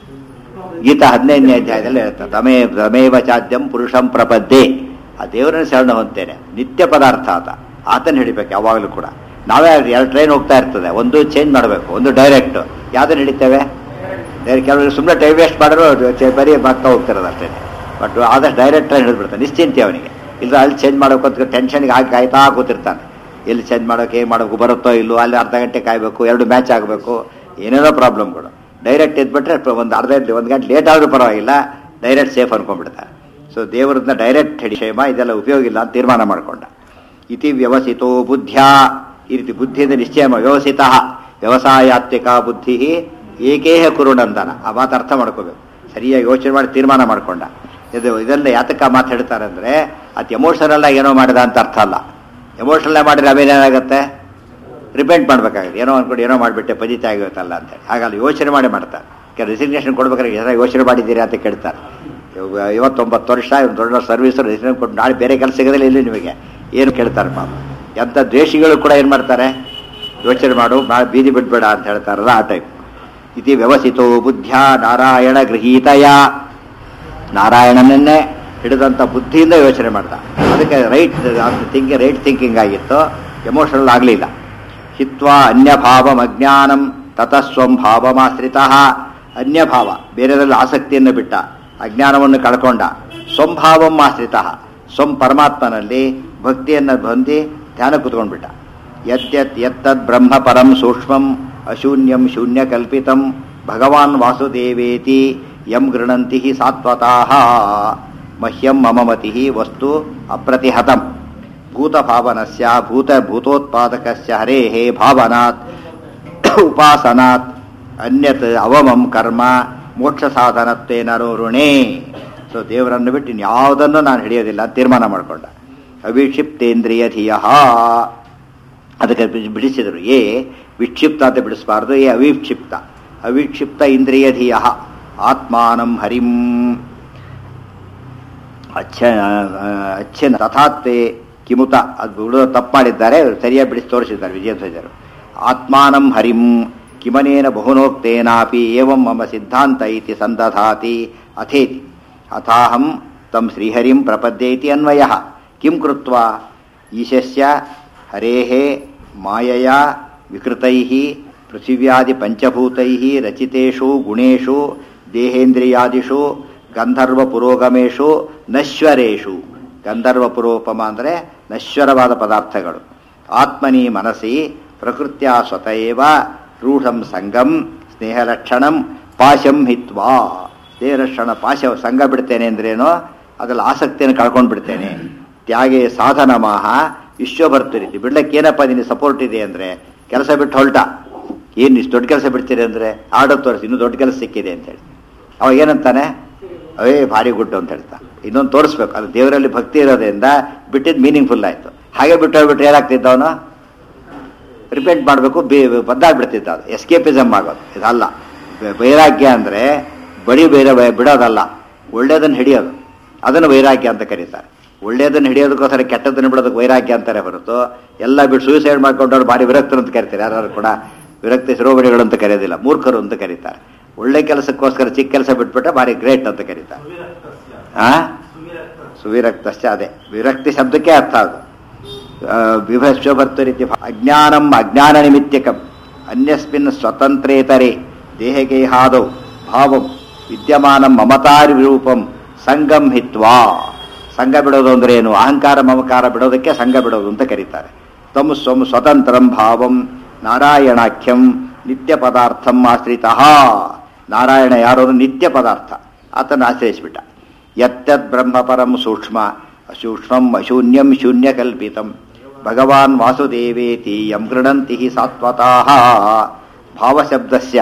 ಗೀತಾ 15ನೇ ಅಧ್ಯಾಯದಲ್ಲಿ ಹೇಳ್ತಾರೆ, ತಮೇವ ಚಾದ್ಯಂ ಪುರುಷಂ ಪ್ರಪದ್ಯೆ. ಆ ದೇವರನ್ನು ಶರಣ ಹೊಂತೇನೆ, ನಿತ್ಯ ಪದಾರ್ಥ ಆತನ ಹಿಡಿಬೇಕು ಯಾವಾಗಲೂ ಕೂಡ. ನಾವೇ 2 ಟ್ರೈನ್ ಹೋಗ್ತಾ ಇರ್ತದೆ, ಒಂದು ಚೇಂಜ್ ಮಾಡಬೇಕು, ಒಂದು ಡೈರೆಕ್ಟ್. ಯಾವುದನ್ನು ಹಿಡಿತೇವೆ, ಕೆಲವರು ಸುಮ್ಮನೆ ಟೈಮ್ ವೇಸ್ಟ್ ಮಾಡಿದ್ರು ಬರೀ ಆಗ್ತಾ ಹೋಗ್ತಿರೋದು ಅಷ್ಟೇ. ಬಟ್ ಆದಷ್ಟು ಡೈರೆಕ್ಟ್ ಟ್ರೈನ್ ಹಿಡಿದ್ಬಿಡ್ತಾನೆ, ನಿಶ್ಚಿಂತೆ ಅವನಿಗೆ. ಇಲ್ಲ ಅಲ್ಲಿ ಚೇಂಜ್ ಮಾಡೋಕೆ ಅಂತ ಟೆನ್ಷನ್ಗೆ ಹಾಕಿ ಕಾಯ್ತಾ ಕೂತಿರ್ತಾನೆ. ಎಲ್ಲಿ ಚೇಂಜ್ ಮಾಡೋಕೆ ಏನು ಮಾಡೋಕೆ ಬರುತ್ತೋ ಇಲ್ಲೋ, ಅಲ್ಲಿ ಅರ್ಧ ಗಂಟೆ ಕಾಯಬೇಕು, 2 ಮ್ಯಾಚ್ ಆಗಬೇಕು, ಏನೇನೋ ಪ್ರಾಬ್ಲಮ್ಗಳು. ಡೈರೆಕ್ಟ್ ಎದ್ಬಿಟ್ರೆ ಒಂದು ಗಂಟೆ ಲೇಟ್ ಆದರೂ ಪರವಾಗಿಲ್ಲ, ಡೈರೆಕ್ಟ್ ಸೇಫ್ ಅನ್ಕೊಂಡ್ಬಿಡ್ತಾರೆ. ಸೊ ದೇವರನ್ನ ಡೈರೆಕ್ಟ್ ಕ್ಷೇಮ ಇದೆಲ್ಲ ಉಪಯೋಗ ಇಲ್ಲ ಅಂತ ತೀರ್ಮಾನ ಮಾಡಿಕೊಂಡ. ಇತಿ ವ್ಯವಸಿತೋ ಬುದ್ಧ್ಯಾ, ಈ ರೀತಿ ಬುದ್ಧಿಯಿಂದ ನಿಶ್ಚಯ ವ್ಯವಸಿತ ವ್ಯವಸಾಯಾತ್ಮಿಕ ಬುದ್ಧಿ ಏಕೇಹ ಕುರುನಂದನ. ಆ ಮಾತು ಅರ್ಥ ಮಾಡ್ಕೋಬೇಕು, ಸರಿಯಾಗಿ ಯೋಚನೆ ಮಾಡಿ ತೀರ್ಮಾನ ಮಾಡಿಕೊಂಡ. ಇದೆಲ್ಲ ಯಾತಕ ಮಾತಾಡ್ತಾರೆ ಅಂದರೆ, ಅದು ಎಮೋಷನಲ್ ಆಗಿ ಏನೋ ಮಾಡಿದ ಅಂತ ಅರ್ಥ ಅಲ್ಲ. ಎಮೋಷನಲ್ ಮಾಡಿದ್ರೆ ಆಮೇಲೆ ಏನಾಗುತ್ತೆ, ರಿಪೆಂಟ್ ಮಾಡಬೇಕಾಗುತ್ತೆ. ಏನೋ ಅಂದ್ಕೊಂಡು ಏನೋ ಮಾಡಿಬಿಟ್ಟೆ ಪಜಿತ ಆಗಿರುತ್ತಲ್ಲ ಅಂತೇಳಿ. ಹಾಗಲ್ಲ, ಯೋಚನೆ ಮಾಡಿ ಮಾಡ್ತಾರೆ. ರಿಸಿಗ್ನೇಷನ್ ಕೊಡ್ಬೇಕಾದ್ರೆ ಯಾರು ಯೋಚನೆ ಮಾಡಿದ್ದೀರಿ ಅಂತ ಕೇಳ್ತಾರೆ. 59 ವರ್ಷ ದೊಡ್ಡ ಸರ್ವಿಸ್ ರಿಸಿಗ್ನೇಷನ್ ಕೊಟ್ಟು ನಾಳೆ ಬೇರೆ ಕೆಲಸ ಸಿಗೋದಿಲ್ಲ ಇಲ್ಲಿ ನಿಮಗೆ ಏನು ಕೇಳ್ತಾರೆ ಪಾಪ. ಎಂಥ ದ್ವೇಷಿಗಳು ಕೂಡ ಏನು ಮಾಡ್ತಾರೆ, ಯೋಚನೆ ಮಾಡು, ನಾಳೆ ಬೀದಿ ಬಿಡ್ಬೇಡ ಅಂತ ಹೇಳ್ತಾರಲ್ಲ ಆ ಟೈಪ್. ಇತಿ ವ್ಯವಸಿತೋ ಬುದ್ಧ್ಯ ನಾರಾಯಣ ಗೃಹೀತಯ. ನಾರಾಯಣನನ್ನೇ ಹಿಡಿದಂಥ ಬುದ್ಧಿಯಿಂದ ಯೋಚನೆ ಮಾಡ್ದ. ಅದಕ್ಕೆ ರೈಟ್ ಥಿಂಕಿಂಗ್ ಆಗಿತ್ತು, ಎಮೋಷನಲ್ ಆಗಲಿಲ್ಲ. ಹಿತ್ವಾ ಅನ್ಯಭಾವಂ ಅಜ್ಞಾನಂ ತತಸ್ವಂ ಭಾವಮಾಶ್ರಿತ. ಅನ್ಯಭಾವ ಬೇರೆದರಲ್ಲಿ ಆಸಕ್ತಿಯನ್ನು ಬಿಟ್ಟ, ಅಜ್ಞಾನವನ್ನು ಕಳ್ಕೊಂಡ. ಸ್ವಭಾವಂ ಆಶ್ರಿತ, ಸ್ವಂ ಪರಮಾತ್ಮನಲ್ಲಿ ಭಕ್ತಿಯನ್ನು ಹೊಂದಿ ಧ್ಯಾನ ಕೂತ್ಕೊಂಡ್ಬಿಟ್ಟ. ಯತ್ತದ್ ಬ್ರಹ್ಮ ಪರಂ ಸೂಕ್ಷ್ಮಂ ಅಶೂನ್ಯಂ ಶೂನ್ಯ ಕಲ್ಪಿತಂ ಭಗವಾನ್ ವಾಸುದೇವೇತಿ ಯಂ ಗೃಣಂತಿ ಸಾತ್ವತಃ ಮಹ್ಯಂ ಮಮ ಮತಿ ವಸ್ತು ಅಪ್ರತಿಹತಂ ಭೂತಭಾವನಸ್ಯ ಭೂತೋತ್ಪಾದಕಸ್ಯ ಹರೇಹೇ ಭಾವನಾತ್ ಉಪಾಸನಾತ್ ಅನ್ಯತ್ ಅವಮಂ ಕರ್ಮ ಮೋಕ್ಷ ಸಾಧನತ್ವೇನ ಋಣೇ. ಸೊ ದೇವರನ್ನು ಬಿಟ್ಟು ಇನ್ಯಾವುದನ್ನು ನಾನು ಹಿಡಿಯೋದಿಲ್ಲ ತೀರ್ಮಾನ ಮಾಡಿಕೊಂಡ. ಅವಿಕ್ಷಿಪ್ತೇಂದ್ರಿಯ ಧಿಯ, ಅದಕ್ಕೆ ಬಿಡಿಸಿದರು. ವಿಕ್ಷಿಪ್ತ ಅಂತ ಬಿಡಿಸಬಾರ್ದು, ಅವಿಕ್ಷಿಪ್ತ. ಅವಿಕ್ಷಿಪ್ತ ಇಂದ್ರಿಯ ಧಿಯ ಆತ್ಮಾನಂ ಹರಿಂ ಅಚ್ಛಿನ ತಥಾತ್ವೇ ಕಿಮುತ ಅದು ಬಿಡೋದು ತಪ್ಪು ಮಾಡಿದ್ದಾರೆ, ಸರಿಯಾಗಿ ಬಿಡಿಸಿ ತೋರಿಸಿದ್ದಾರೆ ವಿಜಯಧ್ವಜರು. ಆತ್ಮಾನಂ ಹರಿಂ ಕಿಮನೇನ ಬಹುನೋಕ್ತೇನಾಪಿ ಏವಂ ಮಮ ಸಿದ್ಧಾಂತ ಇತಿ ಸಂದಧಾತಿ ಅಥೇತಿ ಅಥಾಹಂ ತಂ ಶ್ರೀಹರಿಂ ಪ್ರಪದ್ಯೇತಿ ಅನ್ವಯಃ. ಕಿಂ ಕೃತ್ವಾ ಈಶಸ್ಯ ಹರೇಃ ಮಾಯಯಾ ವಿಕೃತೈಃ ಪೃಥಿವ್ಯಾದಿ ಪಂಚಭೂತೈಃ ರಚಿತೇಷು ಗುಣೇಷು ದೇಹೇಂದ್ರಿಯಾದಿಷು ಗಂಧರ್ವ ಪುರೋಗಮೇಶು ನಶ್ವರೇಷು. ಗಂಧರ್ವ ಪುರೋಪಮ ಅಂದರೆ ನಶ್ವರವಾದ ಪದಾರ್ಥಗಳು. ಆತ್ಮನಿ ಮನಸಿ ಪ್ರಕೃತ್ಯ ಸ್ವತಃ ರೂಢಂ ಸಂಗಂ ಸ್ನೇಹಲಕ್ಷಣಂ ಪಾಶಂ ಹಿತ್ವಾ. ಸ್ನೇಹಲಕ್ಷಣ ಪಾಶ ಸಂಘ ಬಿಡ್ತೇನೆ ಅಂದ್ರೇನೋ ಅದ್ರಲ್ಲಿ ಆಸಕ್ತಿಯನ್ನು ಕಳ್ಕೊಂಡು ಬಿಡ್ತೇನೆ. ತ್ಯಾಗೇ ಸಾಧನಮಾಹ ವಿಶ್ವಭರ್ತರಿತಿ. ಬಿಡ್ಲಕ್ಕೆ ಏನಪ್ಪ ನಿನಗೆ ಸಪೋರ್ಟ್ ಇದೆ ಅಂದರೆ ಕೆಲಸ ಬಿಟ್ಟು ಹೊಲ್ಟ. ಏನು ಇಷ್ಟು ದೊಡ್ಡ ಕೆಲಸ ಬಿಡ್ತೀರಿ ಅಂದರೆ ಆರ್ಡರ್ ತೋರಿಸಿ ಇನ್ನೂ ದೊಡ್ಡ ಕೆಲಸ ಸಿಕ್ಕಿದೆ ಅಂತೇಳಿ. ಅವಾಗ ಏನಂತಾನೆ, ಅವೇ ಭಾರಿ ಗುಡ್ಡು ಅಂತ ಹೇಳ್ತಾ. ಇನ್ನೊಂದು ತೋರಿಸ್ಬೇಕು, ಅದು ದೇವರಲ್ಲಿ ಭಕ್ತಿ ಇರೋದ್ರಿಂದ ಬಿಟ್ಟಿದ್ದು ಮೀನಿಂಗ್ಫುಲ್ ಆಯಿತು. ಹಾಗೆ ಬಿಟ್ಟು ಹೋಗ್ಬಿಟ್ರೆ ಏನಾಗ್ತಿದ್ದ ಅವನು ರಿಪೇಂಟ್ ಮಾಡಬೇಕು, ಬದ್ದಾಗ್ಬಿಡ್ತಿದ್ದ. ಅದು ಎಸ್ಕೇಪಿಸಮ್ ಆಗೋದು ಇದಲ್ಲ. ವೈರಾಗ್ಯ ಅಂದರೆ ಬರೀ ಬಿಡೋದಲ್ಲ, ಒಳ್ಳೆಯದನ್ನು ಹಿಡಿಯೋದು, ಅದನ್ನು ವೈರಾಗ್ಯ ಅಂತ ಕರೀತಾರೆ. ಒಳ್ಳೆಯದನ್ನು ಹಿಡಿಯೋದಕ್ಕೋಸ್ಕರ ಕೆಟ್ಟದನ್ನು ಬಿಡೋದಕ್ಕೆ ವೈರಾಗ್ಯ ಅಂತಾರೆ ಹೊರತು ಎಲ್ಲ ಬಿಟ್ಟು ಸೂಸೈಡ್ ಮಾಡ್ಕೊಂಡವ್ರು ಭಾರಿ ವಿರಕ್ತರು ಅಂತ ಕರೀತಾರೆ. ಯಾರು ಕೂಡ ವಿರಕ್ತಿ ಶಿರೋಮಣಿಗಳು ಅಂತ ಕರೆಯೋದಿಲ್ಲ, ಮೂರ್ಖರು ಅಂತ ಕರೀತಾರೆ. ಒಳ್ಳೆ ಕೆಲಸಕ್ಕೋಸ್ಕರ ಚಿಕ್ಕ ಕೆಲಸ ಬಿಟ್ಬಿಟ್ರೆ ಭಾರಿ ಗ್ರೇಟ್ ಅಂತ ಕರೀತಾರೆ. ಸುವಿರಕ್ತಶ್ಚ, ಅದೇ ವಿರಕ್ತಿ ಶಬ್ದಕ್ಕೆ ಅರ್ಥ ಅದು. ವಿಭಶ್ವಭರ್ತ ರೀತಿ ಅಜ್ಞಾನಂ ಅಜ್ಞಾನ ನಿಮಿತ್ತಕಂ ಅನ್ಯಸ್ಮಿನ್ ಸ್ವತಂತ್ರೇತರೆ ದೇಹಗೇಹಾದೌ ಭಾವಂ ವಿದ್ಯಮಾನಂ ಮಮತಾರಿ ರೂಪಂ ಸಂಗಂ ಹಿತ್ವಾ. ಸಂಘ ಬಿಡೋದು ಅಂದ್ರೆ ಏನು? ಅಹಂಕಾರ ಮಮಕಾರ ಬಿಡೋದಕ್ಕೆ ಸಂಘ ಬಿಡೋದು ಅಂತ ಕರೀತಾರೆ. ತಮ್ ಸ್ವಂ ಸ್ವತಂತ್ರಂ ಭಾವಂ ನಾರಾಯಣಾಖ್ಯಂ ನಿತ್ಯ ಪದಾರ್ಥಂ ಆಶ್ರಿತಃ. ನಾರಾಯಣ ಯಾರೋ ನಿತ್ಯ ಪದಾರ್ಥ, ಆತನ ಆಶ್ರಯಿಸ್ಬಿಟ್ಟ. ಯತ್ತದ್ ಬ್ರಹ್ಮಪರಂ ಸೂಕ್ಷ್ಮ ಅಸೂಕ್ಷ್ಮಂ ಅಶೂನ್ಯಂ ಶೂನ್ಯಕಲ್ಪಿತಂ ಭಗವಾನ್ ವಾಸುದೇವೇತಿ ಯಂ ಗೃಣಂತಿ ಸಾತ್ವತಃ. ಭಾವಶಬ್ದಸ್ಯ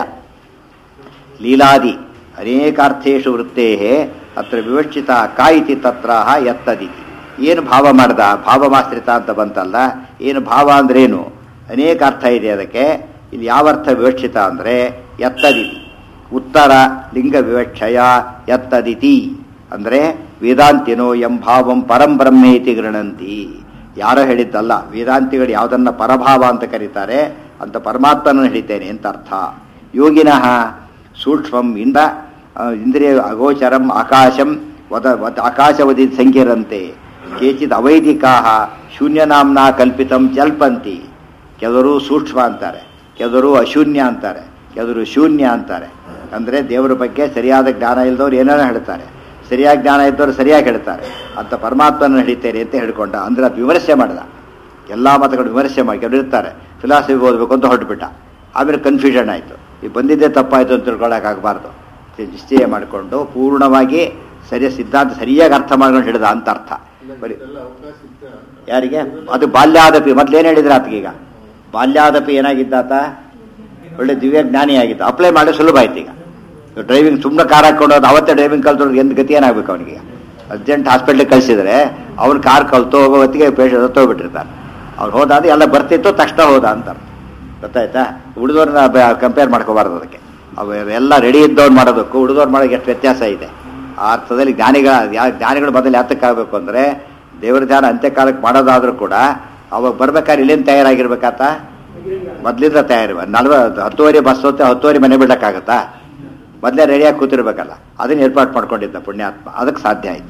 ಲೀಲಾದಿ ಅನೇಕಾರ್ಥೇಷು ವೃತ್ತೇಃ ಅತ್ರ ವಿವಕ್ಷಿತ ಕಾ ಇತಿ ತತ್ರಾಹ ಯತ್ತದಿತಿ. ಏನು ಭಾವ ಮಾಡ್ದ? ಭಾವಮಾಶ್ರಿತ ಅಂತ ಬಂತಲ್ಲ, ಏನು ಭಾವ ಅಂದ್ರೇನು? ಅನೇಕ ಅರ್ಥ ಇದೆ ಅದಕ್ಕೆ. ಇಲ್ಲಿ ಯಾವ ಅರ್ಥ ವಿವಕ್ಷಿತ ಅಂದರೆ ಯತ್ತದಿತಿ. ಉತ್ತರ ಲಿಂಗ ವಿವಕ್ಷಯ ಯತ್ತದಿತಿ ಅಂದರೆ ವೇದಾಂತಿನೋ ಎಂ ಭಾವಂ ಪರಂ ಬ್ರಹ್ಮೇತಿ ಗೃಣಂತಿ. ಯಾರೋ ಹೇಳಿದ್ದಲ್ಲ, ವೇದಾಂತಿಗಳು ಯಾವುದನ್ನ ಪರಭಾವ ಅಂತ ಕರೀತಾರೆ ಅಂತ ಪರಮಾತ್ಮನ ಹಿಡಿತೇನೆ ಅಂತ ಅರ್ಥ. ಯೋಗಿನಃ ಸೂಕ್ಷ್ಮಂ ಇಂದ್ರಿಯ ಅಗೋಚರಂ ಆಕಾಶಂ ಆಕಾಶವದಿ ಸಂಖ್ಯರಂತೆ ಕೇಚಿತ್ ಅವೈದಿಕಾ ಶೂನ್ಯನಾಮ್ನ ಕಲ್ಪಿತಂ ಚಲ್ಪಂತಿ. ಕೆಲವರು ಸೂಕ್ಷ್ಮ ಅಂತಾರೆ, ಕೆಲವರು ಅಶೂನ್ಯ ಅಂತಾರೆ, ಕೆಲವರು ಶೂನ್ಯ ಅಂತಾರೆ. ಅಂದರೆ ದೇವರ ಬಗ್ಗೆ ಸರಿಯಾದ ಜ್ಞಾನ ಇಲ್ಲದವ್ರು ಏನೇನೋ ಹೇಳ್ತಾರೆ, ಸರಿಯಾದ ಜ್ಞಾನ ಇದ್ದವರು ಸರಿಯಾಗಿ ಹೇಳ್ತಾರೆ ಅಂತ ಪರಮಾತ್ಮನ ಹಿಡಿತೇನೆ ಅಂತ ಹೇಳ್ಕೊಂಡ. ಅಂದರೆ ಅದು ವಿಮರ್ಶೆ ಮಾಡಿದ. ಎಲ್ಲ ಮತಗಳು ವಿಮರ್ಶೆ ಮಾಡಿ ಕೆಲವರು ಇರ್ತಾರೆ, ಫಿಲಾಸಫಿ ಓದಬೇಕು ಅಂತ ಹೊರಟುಬಿಟ್ಟ. ಆಮೇಲೆ ಕನ್ಫ್ಯೂಷನ್ ಆಯಿತು, ಈ ಬಂದಿದ್ದೇ ತಪ್ಪಾಯಿತು ಅಂತ ತಿಳ್ಕೊಳ್ಳೋಕ್ಕಾಗಬಾರ್ದು. ನಿಶ್ಚಯ ಮಾಡಿಕೊಂಡು ಪೂರ್ಣವಾಗಿ ಸಿದ್ಧಾಂತ ಸರಿಯಾಗಿ ಅರ್ಥ ಮಾಡ್ಕೊಂಡು ಹಿಡಿದ ಅಂತ ಅರ್ಥ. ಬರೀ ಯಾರಿಗೆ? ಅದು ಬಾಲ್ಯಾದಪಿ. ಮೊದಲೇನು ಹೇಳಿದ್ರೆ ಆತಗೀಗ ಬಾಲ್ಯಾದಪಿ ಏನಾಗಿದ್ದಾತ? ಒಳ್ಳೆ ದಿವ್ಯ ಜ್ಞಾನಿ ಆಗಿದ್ದ. ಅಪ್ಲೈ ಮಾಡಿ ಸುಲಭ ಆಯ್ತು. ಈಗ ಡ್ರೈವಿಂಗ್ ಸುಮ್ಮನೆ ಕಾರ್ ಹಾಕೊಂಡು ಹೋದ, ಅವತ್ತೇ ಡ್ರೈವಿಂಗ್ ಕಲ್ತೋದು ಎಂತ ಗತಿ ಏನಾಗಬೇಕು ಅವನಿಗೆ? ಅರ್ಜೆಂಟ್ ಹಾಸ್ಪಿಟ್ಲಿಗೆ ಕಳಿಸಿದ್ರೆ ಅವ್ನು ಕಾರ್ ಕಲ್ತು ಹೋಗೋ ಹೊತ್ತಿಗೆ ಪೇಷಂಟ್ ಹತ್ತೋಗ್ಬಿಟ್ಟಿರ್ತಾನೆ. ಅವ್ನು ಹೋದ ಅದು ಎಲ್ಲ ಬರ್ತಿತ್ತು, ತಕ್ಷಣ ಹೋದ ಅಂತ ಗೊತ್ತಾಯ್ತಾ? ಉಳಿದವ್ರನ್ನ ಕಂಪೇರ್ ಮಾಡ್ಕೋಬಾರ್ದು. ಅದಕ್ಕೆ ಅವೆಲ್ಲ ರೆಡಿ ಇದ್ದವ್ರು ಮಾಡೋದಕ್ಕೂ ಉಳಿದವ್ರು ಮಾಡೋಕ್ಕೆ ಎಷ್ಟು ವ್ಯತ್ಯಾಸ ಇದೆ. ಆ ಅರ್ಥದಲ್ಲಿ ಜ್ಞಾನಿಗಳು ಮೊದಲು ಯಾತಕ್ಕಾಗಬೇಕು ಅಂದರೆ ದೇವರ ಧ್ಯಾನ ಅಂತ್ಯಕಾಲಕ್ಕೆ ಮಾಡೋದಾದ್ರೂ ಕೂಡ ಅವಾಗ ಬರ್ಬೇಕಾದ್ರೆ ಇಲ್ಲೇನು ತಯಾರಾಗಿರ್ಬೇಕಾತ? ಮೊದಲಿಂದ ತಯಾರಿ 10:30 ಬಸ್ ಹೊತ್ತೆ 10:30 ಮನೆ ಬಿಡೋಕ್ಕಾಗತ್ತಾ? ಮೊದಲೇ ರೆಡಿಯಾಗಿ ಕೂತಿರ್ಬೇಕಲ್ಲ. ಅದನ್ನ ಏರ್ಪಾಡು ಮಾಡ್ಕೊಂಡಿದ್ದ ಪುಣ್ಯಾತ್ಮ, ಅದಕ್ಕೆ ಸಾಧ್ಯ ಆಯ್ತು.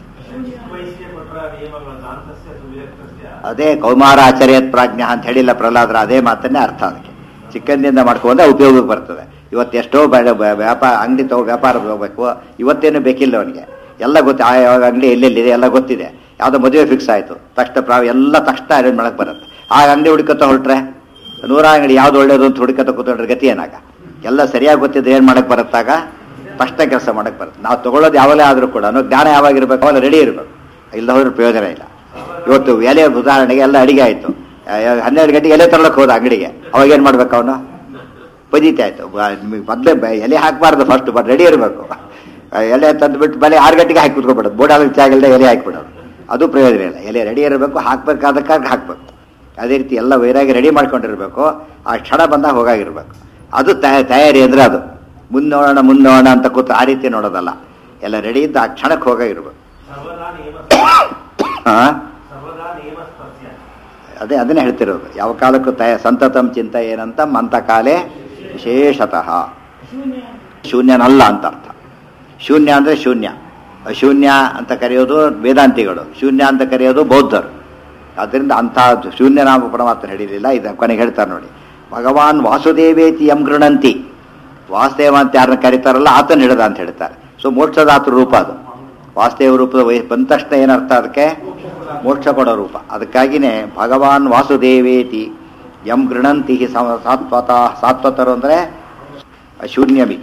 ಅದೇ ಕೌಮಾರ ಆಚಾರ್ಯತ್ ಪ್ರಾಜ್ಞ ಅಂತ ಹೇಳಿಲ್ಲ ಪ್ರಹ್ಲಾದ್ರ, ಅದೇ ಮಾತನ್ನೇ ಅರ್ಥ. ಅದಕ್ಕೆ ಚಿಕ್ಕಂದಿಂದ ಮಾಡ್ಕೊಂಡ್ರೆ ಉಪಯೋಗಕ್ಕೆ ಬರ್ತದೆ. ಇವತ್ತು ಎಷ್ಟೋ ವ್ಯಾಪಾರ ಅಂಗಡಿ ವ್ಯಾಪಾರ ಹೋಗ್ಬೇಕು, ಇವತ್ತೇನು ಬೇಕಿಲ್ಲ ಅವನಿಗೆ. ಎಲ್ಲ ಗೊತ್ತು, ಆ ಅಂಗಡಿ ಎಲ್ಲೆಲ್ಲಿದೆ ಎಲ್ಲ ಗೊತ್ತಿದೆ. ಯಾವುದೋ ಮದುವೆ ಫಿಕ್ಸ್ ಆಯಿತು ತಕ್ಷಣ ಎಲ್ಲ ತಕ್ಷಣ ಅರೇಂಜ್ ಮಾಡಕ್ಕೆ ಬರುತ್ತೆ. ಆ ಅಂಗಡಿ ಹುಡುಕತ್ತ ಹೊರಟ್ರೆ 100 ಅಂಗಡಿ ಯಾವ್ದು ಒಳ್ಳೇದು ಅಂತ ಹುಡುಕತ್ತ ಕೂತ್ಕೊಂಡ್ರೆ ಗತಿ ಏನಾಗ? ಎಲ್ಲ ಸರಿಯಾಗಿ ಗೊತ್ತಿದ್ದು ಏನು ಮಾಡಕ್ಕೆ ಬರುತ್ತಾಗ ತಕ್ಷಣ ಕೆಲಸ ಮಾಡಕ್ಕೆ ಬರುತ್ತೆ. ನಾವು ತೊಗೊಳ್ಳೋದು ಯಾವಾಗಲೇ ಆದರೂ ಕೂಡ ಜ್ಞಾನ ಯಾವಾಗಿರ್ಬೇಕು? ಅವಾಗ ರೆಡಿ ಇರಬೇಕು. ಇಲ್ಲ ಹೋದ್ರೆ ಪ್ರಯೋಜನ ಇಲ್ಲ. ಇವತ್ತು ಎಲೆ ಉದಾಹರಣೆಗೆ ಎಲ್ಲ ಅಡಿಗೆ ಆಯಿತು, 12 ಗಂಟೆಗೆ ಎಲೆ ತರಲಕ್ಕೆ ಹೋದ ಅಂಗಡಿಗೆ, ಅವಾಗ ಏನು ಮಾಡ್ಬೇಕು? ಅವನು ಪದೀತಿ ಆಯಿತು. ಮೊದಲೇ ಎಲೆ ಹಾಕಬಾರ್ದು, ಫಸ್ಟ್ ರೆಡಿ ಇರಬೇಕು. ಎಲೆ ತಂದುಬಿಟ್ಟು ಬಲೆ 6 ಗಂಟೆಗೆ ಹಾಕಿ ಕುತ್ಕೊಬಿಡೋದು, ಬೋಡಾಗಕ್ಕೆ ಜಾಗಲ್ದೆ ಎಲೆ ಹಾಕಿಬಿಡೋದು, ಅದು ಪ್ರಯೋಜನ ಇಲ್ಲ. ಎಲೆ ರೆಡಿ ಇರಬೇಕು, ಹಾಕಬೇಕಾದಕ್ಕಾಗಿ ಹಾಕಬೇಕು. ಅದೇ ರೀತಿ ಎಲ್ಲ ವೈರಾಗಿ ರೆಡಿ ಮಾಡ್ಕೊಂಡಿರ್ಬೇಕು. ಆ ಕ್ಷಣ ಬಂದಾಗ ಹೋಗಾಗಿರ್ಬೇಕು. ಅದು ತಯಾರಿ ಅಂದರೆ ಅದು ಮುಂದೋಣ ಅಂತ ಕೂತು ಆ ರೀತಿ ನೋಡೋದಲ್ಲ. ಎಲ್ಲ ರೆಡಿ ಇದ್ದು ಆ ಕ್ಷಣಕ್ಕೆ ಹೋಗಾಗಿರ್ಬೇಕು. ಅದನ್ನೇ ಹೇಳ್ತಿರೋದು. ಯಾವ ಕಾಲಕ್ಕೂ ಸಂತತಂ ಚಿಂತ ಏನಂತ ಅಂತ ಕಾಲೇ ವಿಶೇಷತಃ ಶೂನ್ಯನಲ್ಲ ಅಂತ ಅರ್ಥ. ಶೂನ್ಯ ಅಂದರೆ ಶೂನ್ಯ, ಅಶೂನ್ಯ ಅಂತ ಕರೆಯೋದು ವೇದಾಂತಿಗಳು, ಶೂನ್ಯ ಅಂತ ಕರೆಯೋದು ಬೌದ್ಧರು. ಆದ್ದರಿಂದ ಅಂಥ ಶೂನ್ಯನಾಮ ಪರಮಾತ್ಮ ಹಿಡಿಲಿಲ್ಲ. ಇದನ್ನು ಕೊನೆಗೆ ಹೇಳ್ತಾರೆ ನೋಡಿ, ಭಗವಾನ್ ವಾಸುದೇವೇತಿ ಯಂ ಗೃಣಂತಿ, ವಾಸುದೇವ ಅಂತ ಯಾರನ್ನ ಕರೀತಾರಲ್ಲ ಆತನ ಹಿಡಿದ ಅಂತ ಹೇಳ್ತಾರೆ. ಸೊ ಮೋಕ್ಷದಾತ ರೂಪ ಅದು. ವಾಸುದೇವ ರೂಪದ ಬಂದ ತಕ್ಷಣ ಏನರ್ಥ ಅದಕ್ಕೆ? ಮೋಕ್ಷ ಕೊಡೋ ರೂಪ. ಅದಕ್ಕಾಗಿಯೇ ಭಗವಾನ್ ವಾಸುದೇವೇತಿ ಯಂ ಗೃಣಂತಿ ಸಾತ್ವತರು ಅಂದರೆ ಶೂನ್ಯಮಿ,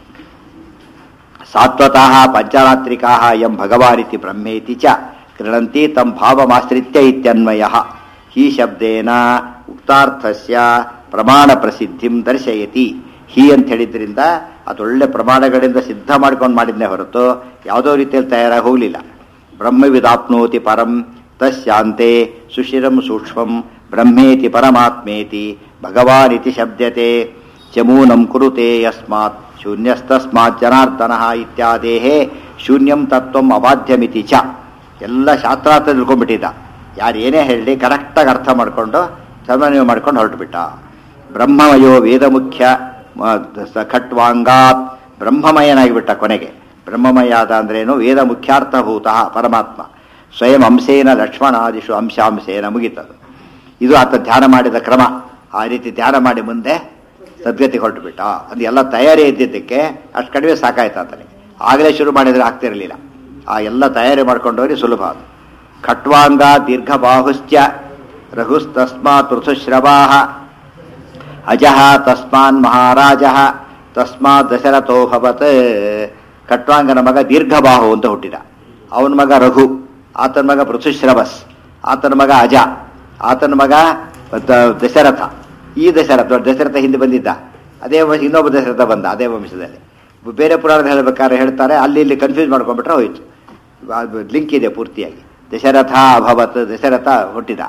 ಸಾತ್ವತಃ ಪಂಚರಾತ್ರಿಕಾ ಯಂ ಭಗವಾನಿತಿ ಬ್ರಹ್ಮೇತಿ ಚ ಗೃಣಂತಿ ತಂ ಭಾವಮಾಶ್ರಿತ್ಯ ಇತ್ಯನ್ವಯಃ. ಹಿ ಶಬ್ದೇನ ಉಕ್ತಾರ್ಥಸ್ಯ ಪ್ರಮಾಣ ಪ್ರಸಿದ್ಧಿಂ ದರ್ಶಯತಿ. ಹಿ ಅಂತ ಹೇಳಿದ್ರಿಂದ ಅದೊಳ್ಳೆ ಪ್ರಮಾಣಗಳಿಂದ ಸಿದ್ಧ ಮಾಡ್ಕೊಂಡು ಮಾಡಿದ್ನೇ ಹೊರತು ಯಾವುದೋ ರೀತಿಯಲ್ಲಿ ತಯಾರಾಗಿ ಹೋಗಲಿಲ್ಲ. ಬ್ರಹ್ಮವಿದಾಪ್ನೋತಿ ಪರಂ ತಸ್ಯಾಂತೆ ಸುಶಿರಂ ಸೂಕ್ಷ್ಮಂ ಬ್ರಹ್ಮೇತಿ ಪರಮಾತ್ಮೇತಿ ಭಗವಾನಿತಿ ಶಬ್ದತೆ. ಚಮೂನಂ ಕುರುತೆ ಯಸ್ಮಾತ್ ಶೂನ್ಯಸ್ತಸ್ಮಾತ್ ಜನಾರ್ದನಃ ಇತ್ಯಾದೇಹೇ ಶೂನ್ಯಂ ತತ್ವಂ ಅಬಾಧ್ಯಮಿತಿ ಚ. ಎಲ್ಲ ಶಾಸ್ತ್ರಾರ್ಥ ತಿಳ್ಕೊಂಡ್ಬಿಟ್ಟಿದ್ದ. ಯಾರು ಏನೇ ಹೇಳಿ ಕರೆಕ್ಟಾಗಿ ಅರ್ಥ ಮಾಡಿಕೊಂಡು ಸಮನ್ವಯ ಮಾಡ್ಕೊಂಡು ಹೊರಟುಬಿಟ್ಟ. ಬ್ರಹ್ಮಮಯೋ ವೇದ ಮುಖ್ಯ ಖಟ್ವಾಂಗಾತ್, ಬ್ರಹ್ಮಮಯನಾಗಿಬಿಟ್ಟ ಕೊನೆಗೆ. ಬ್ರಹ್ಮಮಯ ಆದ ಅಂದ್ರೇನು? ವೇದ ಮುಖ್ಯಾರ್ಥಭೂತ ಪರಮಾತ್ಮ ಸ್ವಯಂ ಅಂಶೇನ ಲಕ್ಷ್ಮಣಾದಿಷು ಅಂಶಾಂಶೇನ ಮುಗಿತದು. ಇದು ಆತ ಧ್ಯಾನ ಮಾಡಿದ ಕ್ರಮ. ಆ ರೀತಿ ಧ್ಯಾನ ಮಾಡಿ ಮುಂದೆ ಸದ್ಗತಿ ಹೊರಟು ಬಿಟ್ಟ. ಅದು ಎಲ್ಲ ತಯಾರಿ ಇದ್ದಿದ್ದಕ್ಕೆ ಅಷ್ಟು ಕಡಿಮೆ ಸಾಕಾಯ್ತು ಆತನಿಗೆ. ಆಗಲೇ ಶುರು ಮಾಡಿದರೆ ಆಗ್ತಿರಲಿಲ್ಲ. ಆ ಎಲ್ಲ ತಯಾರಿ ಮಾಡ್ಕೊಂಡವ್ರಿ ಸುಲಭ ಅದು. ಖಟ್ವಾಂಗ ದೀರ್ಘಬಾಹುಶ್ಚ ರಘುಸ್ತಸ್ಮಾತ್ ಋತುಶ್ರವಾಹ ಅಜಃ ತಸ್ಮಾನ್ ಮಹಾರಾಜಃ ತಸ್ಮಾತ್ ದಶರಥೋಭವತ್. ಖಟ್ವಾಂಗನ ಮಗ ದೀರ್ಘಬಾಹು ಅಂತ ಹುಟ್ಟಿದ. ಅವನ ಮಗ ರಘು, ಆತನ ಮಗ ಪೃಥುಶ್ರವಸ್, ಆತನ ಮಗ ಅಜ, ಆತನ ಮಗ ದಶರಥ. ಈ ದಶರಥ ಹಿಂದೆ ಬಂದಿದ್ದ. ಅದೇ ಇನ್ನೊಬ್ಬ ದಶರಥ ಬಂದ ಅದೇ ವಂಶದಲ್ಲಿ. ಬೇರೆ ಪುರಾಣದ ಹೇಳಬೇಕಾದ್ರೆ ಹೇಳ್ತಾರೆ, ಅಲ್ಲಿ ಇಲ್ಲಿ ಕನ್ಫ್ಯೂಸ್ ಮಾಡ್ಕೊಂಡ್ಬಿಟ್ರೆ ಹೋಯ್ತು. ಲಿಂಕ್ ಇದೆ ಪೂರ್ತಿಯಾಗಿ. ದಶರಥ ಅಭವತ್, ದಶರಥ ಹುಟ್ಟಿದ.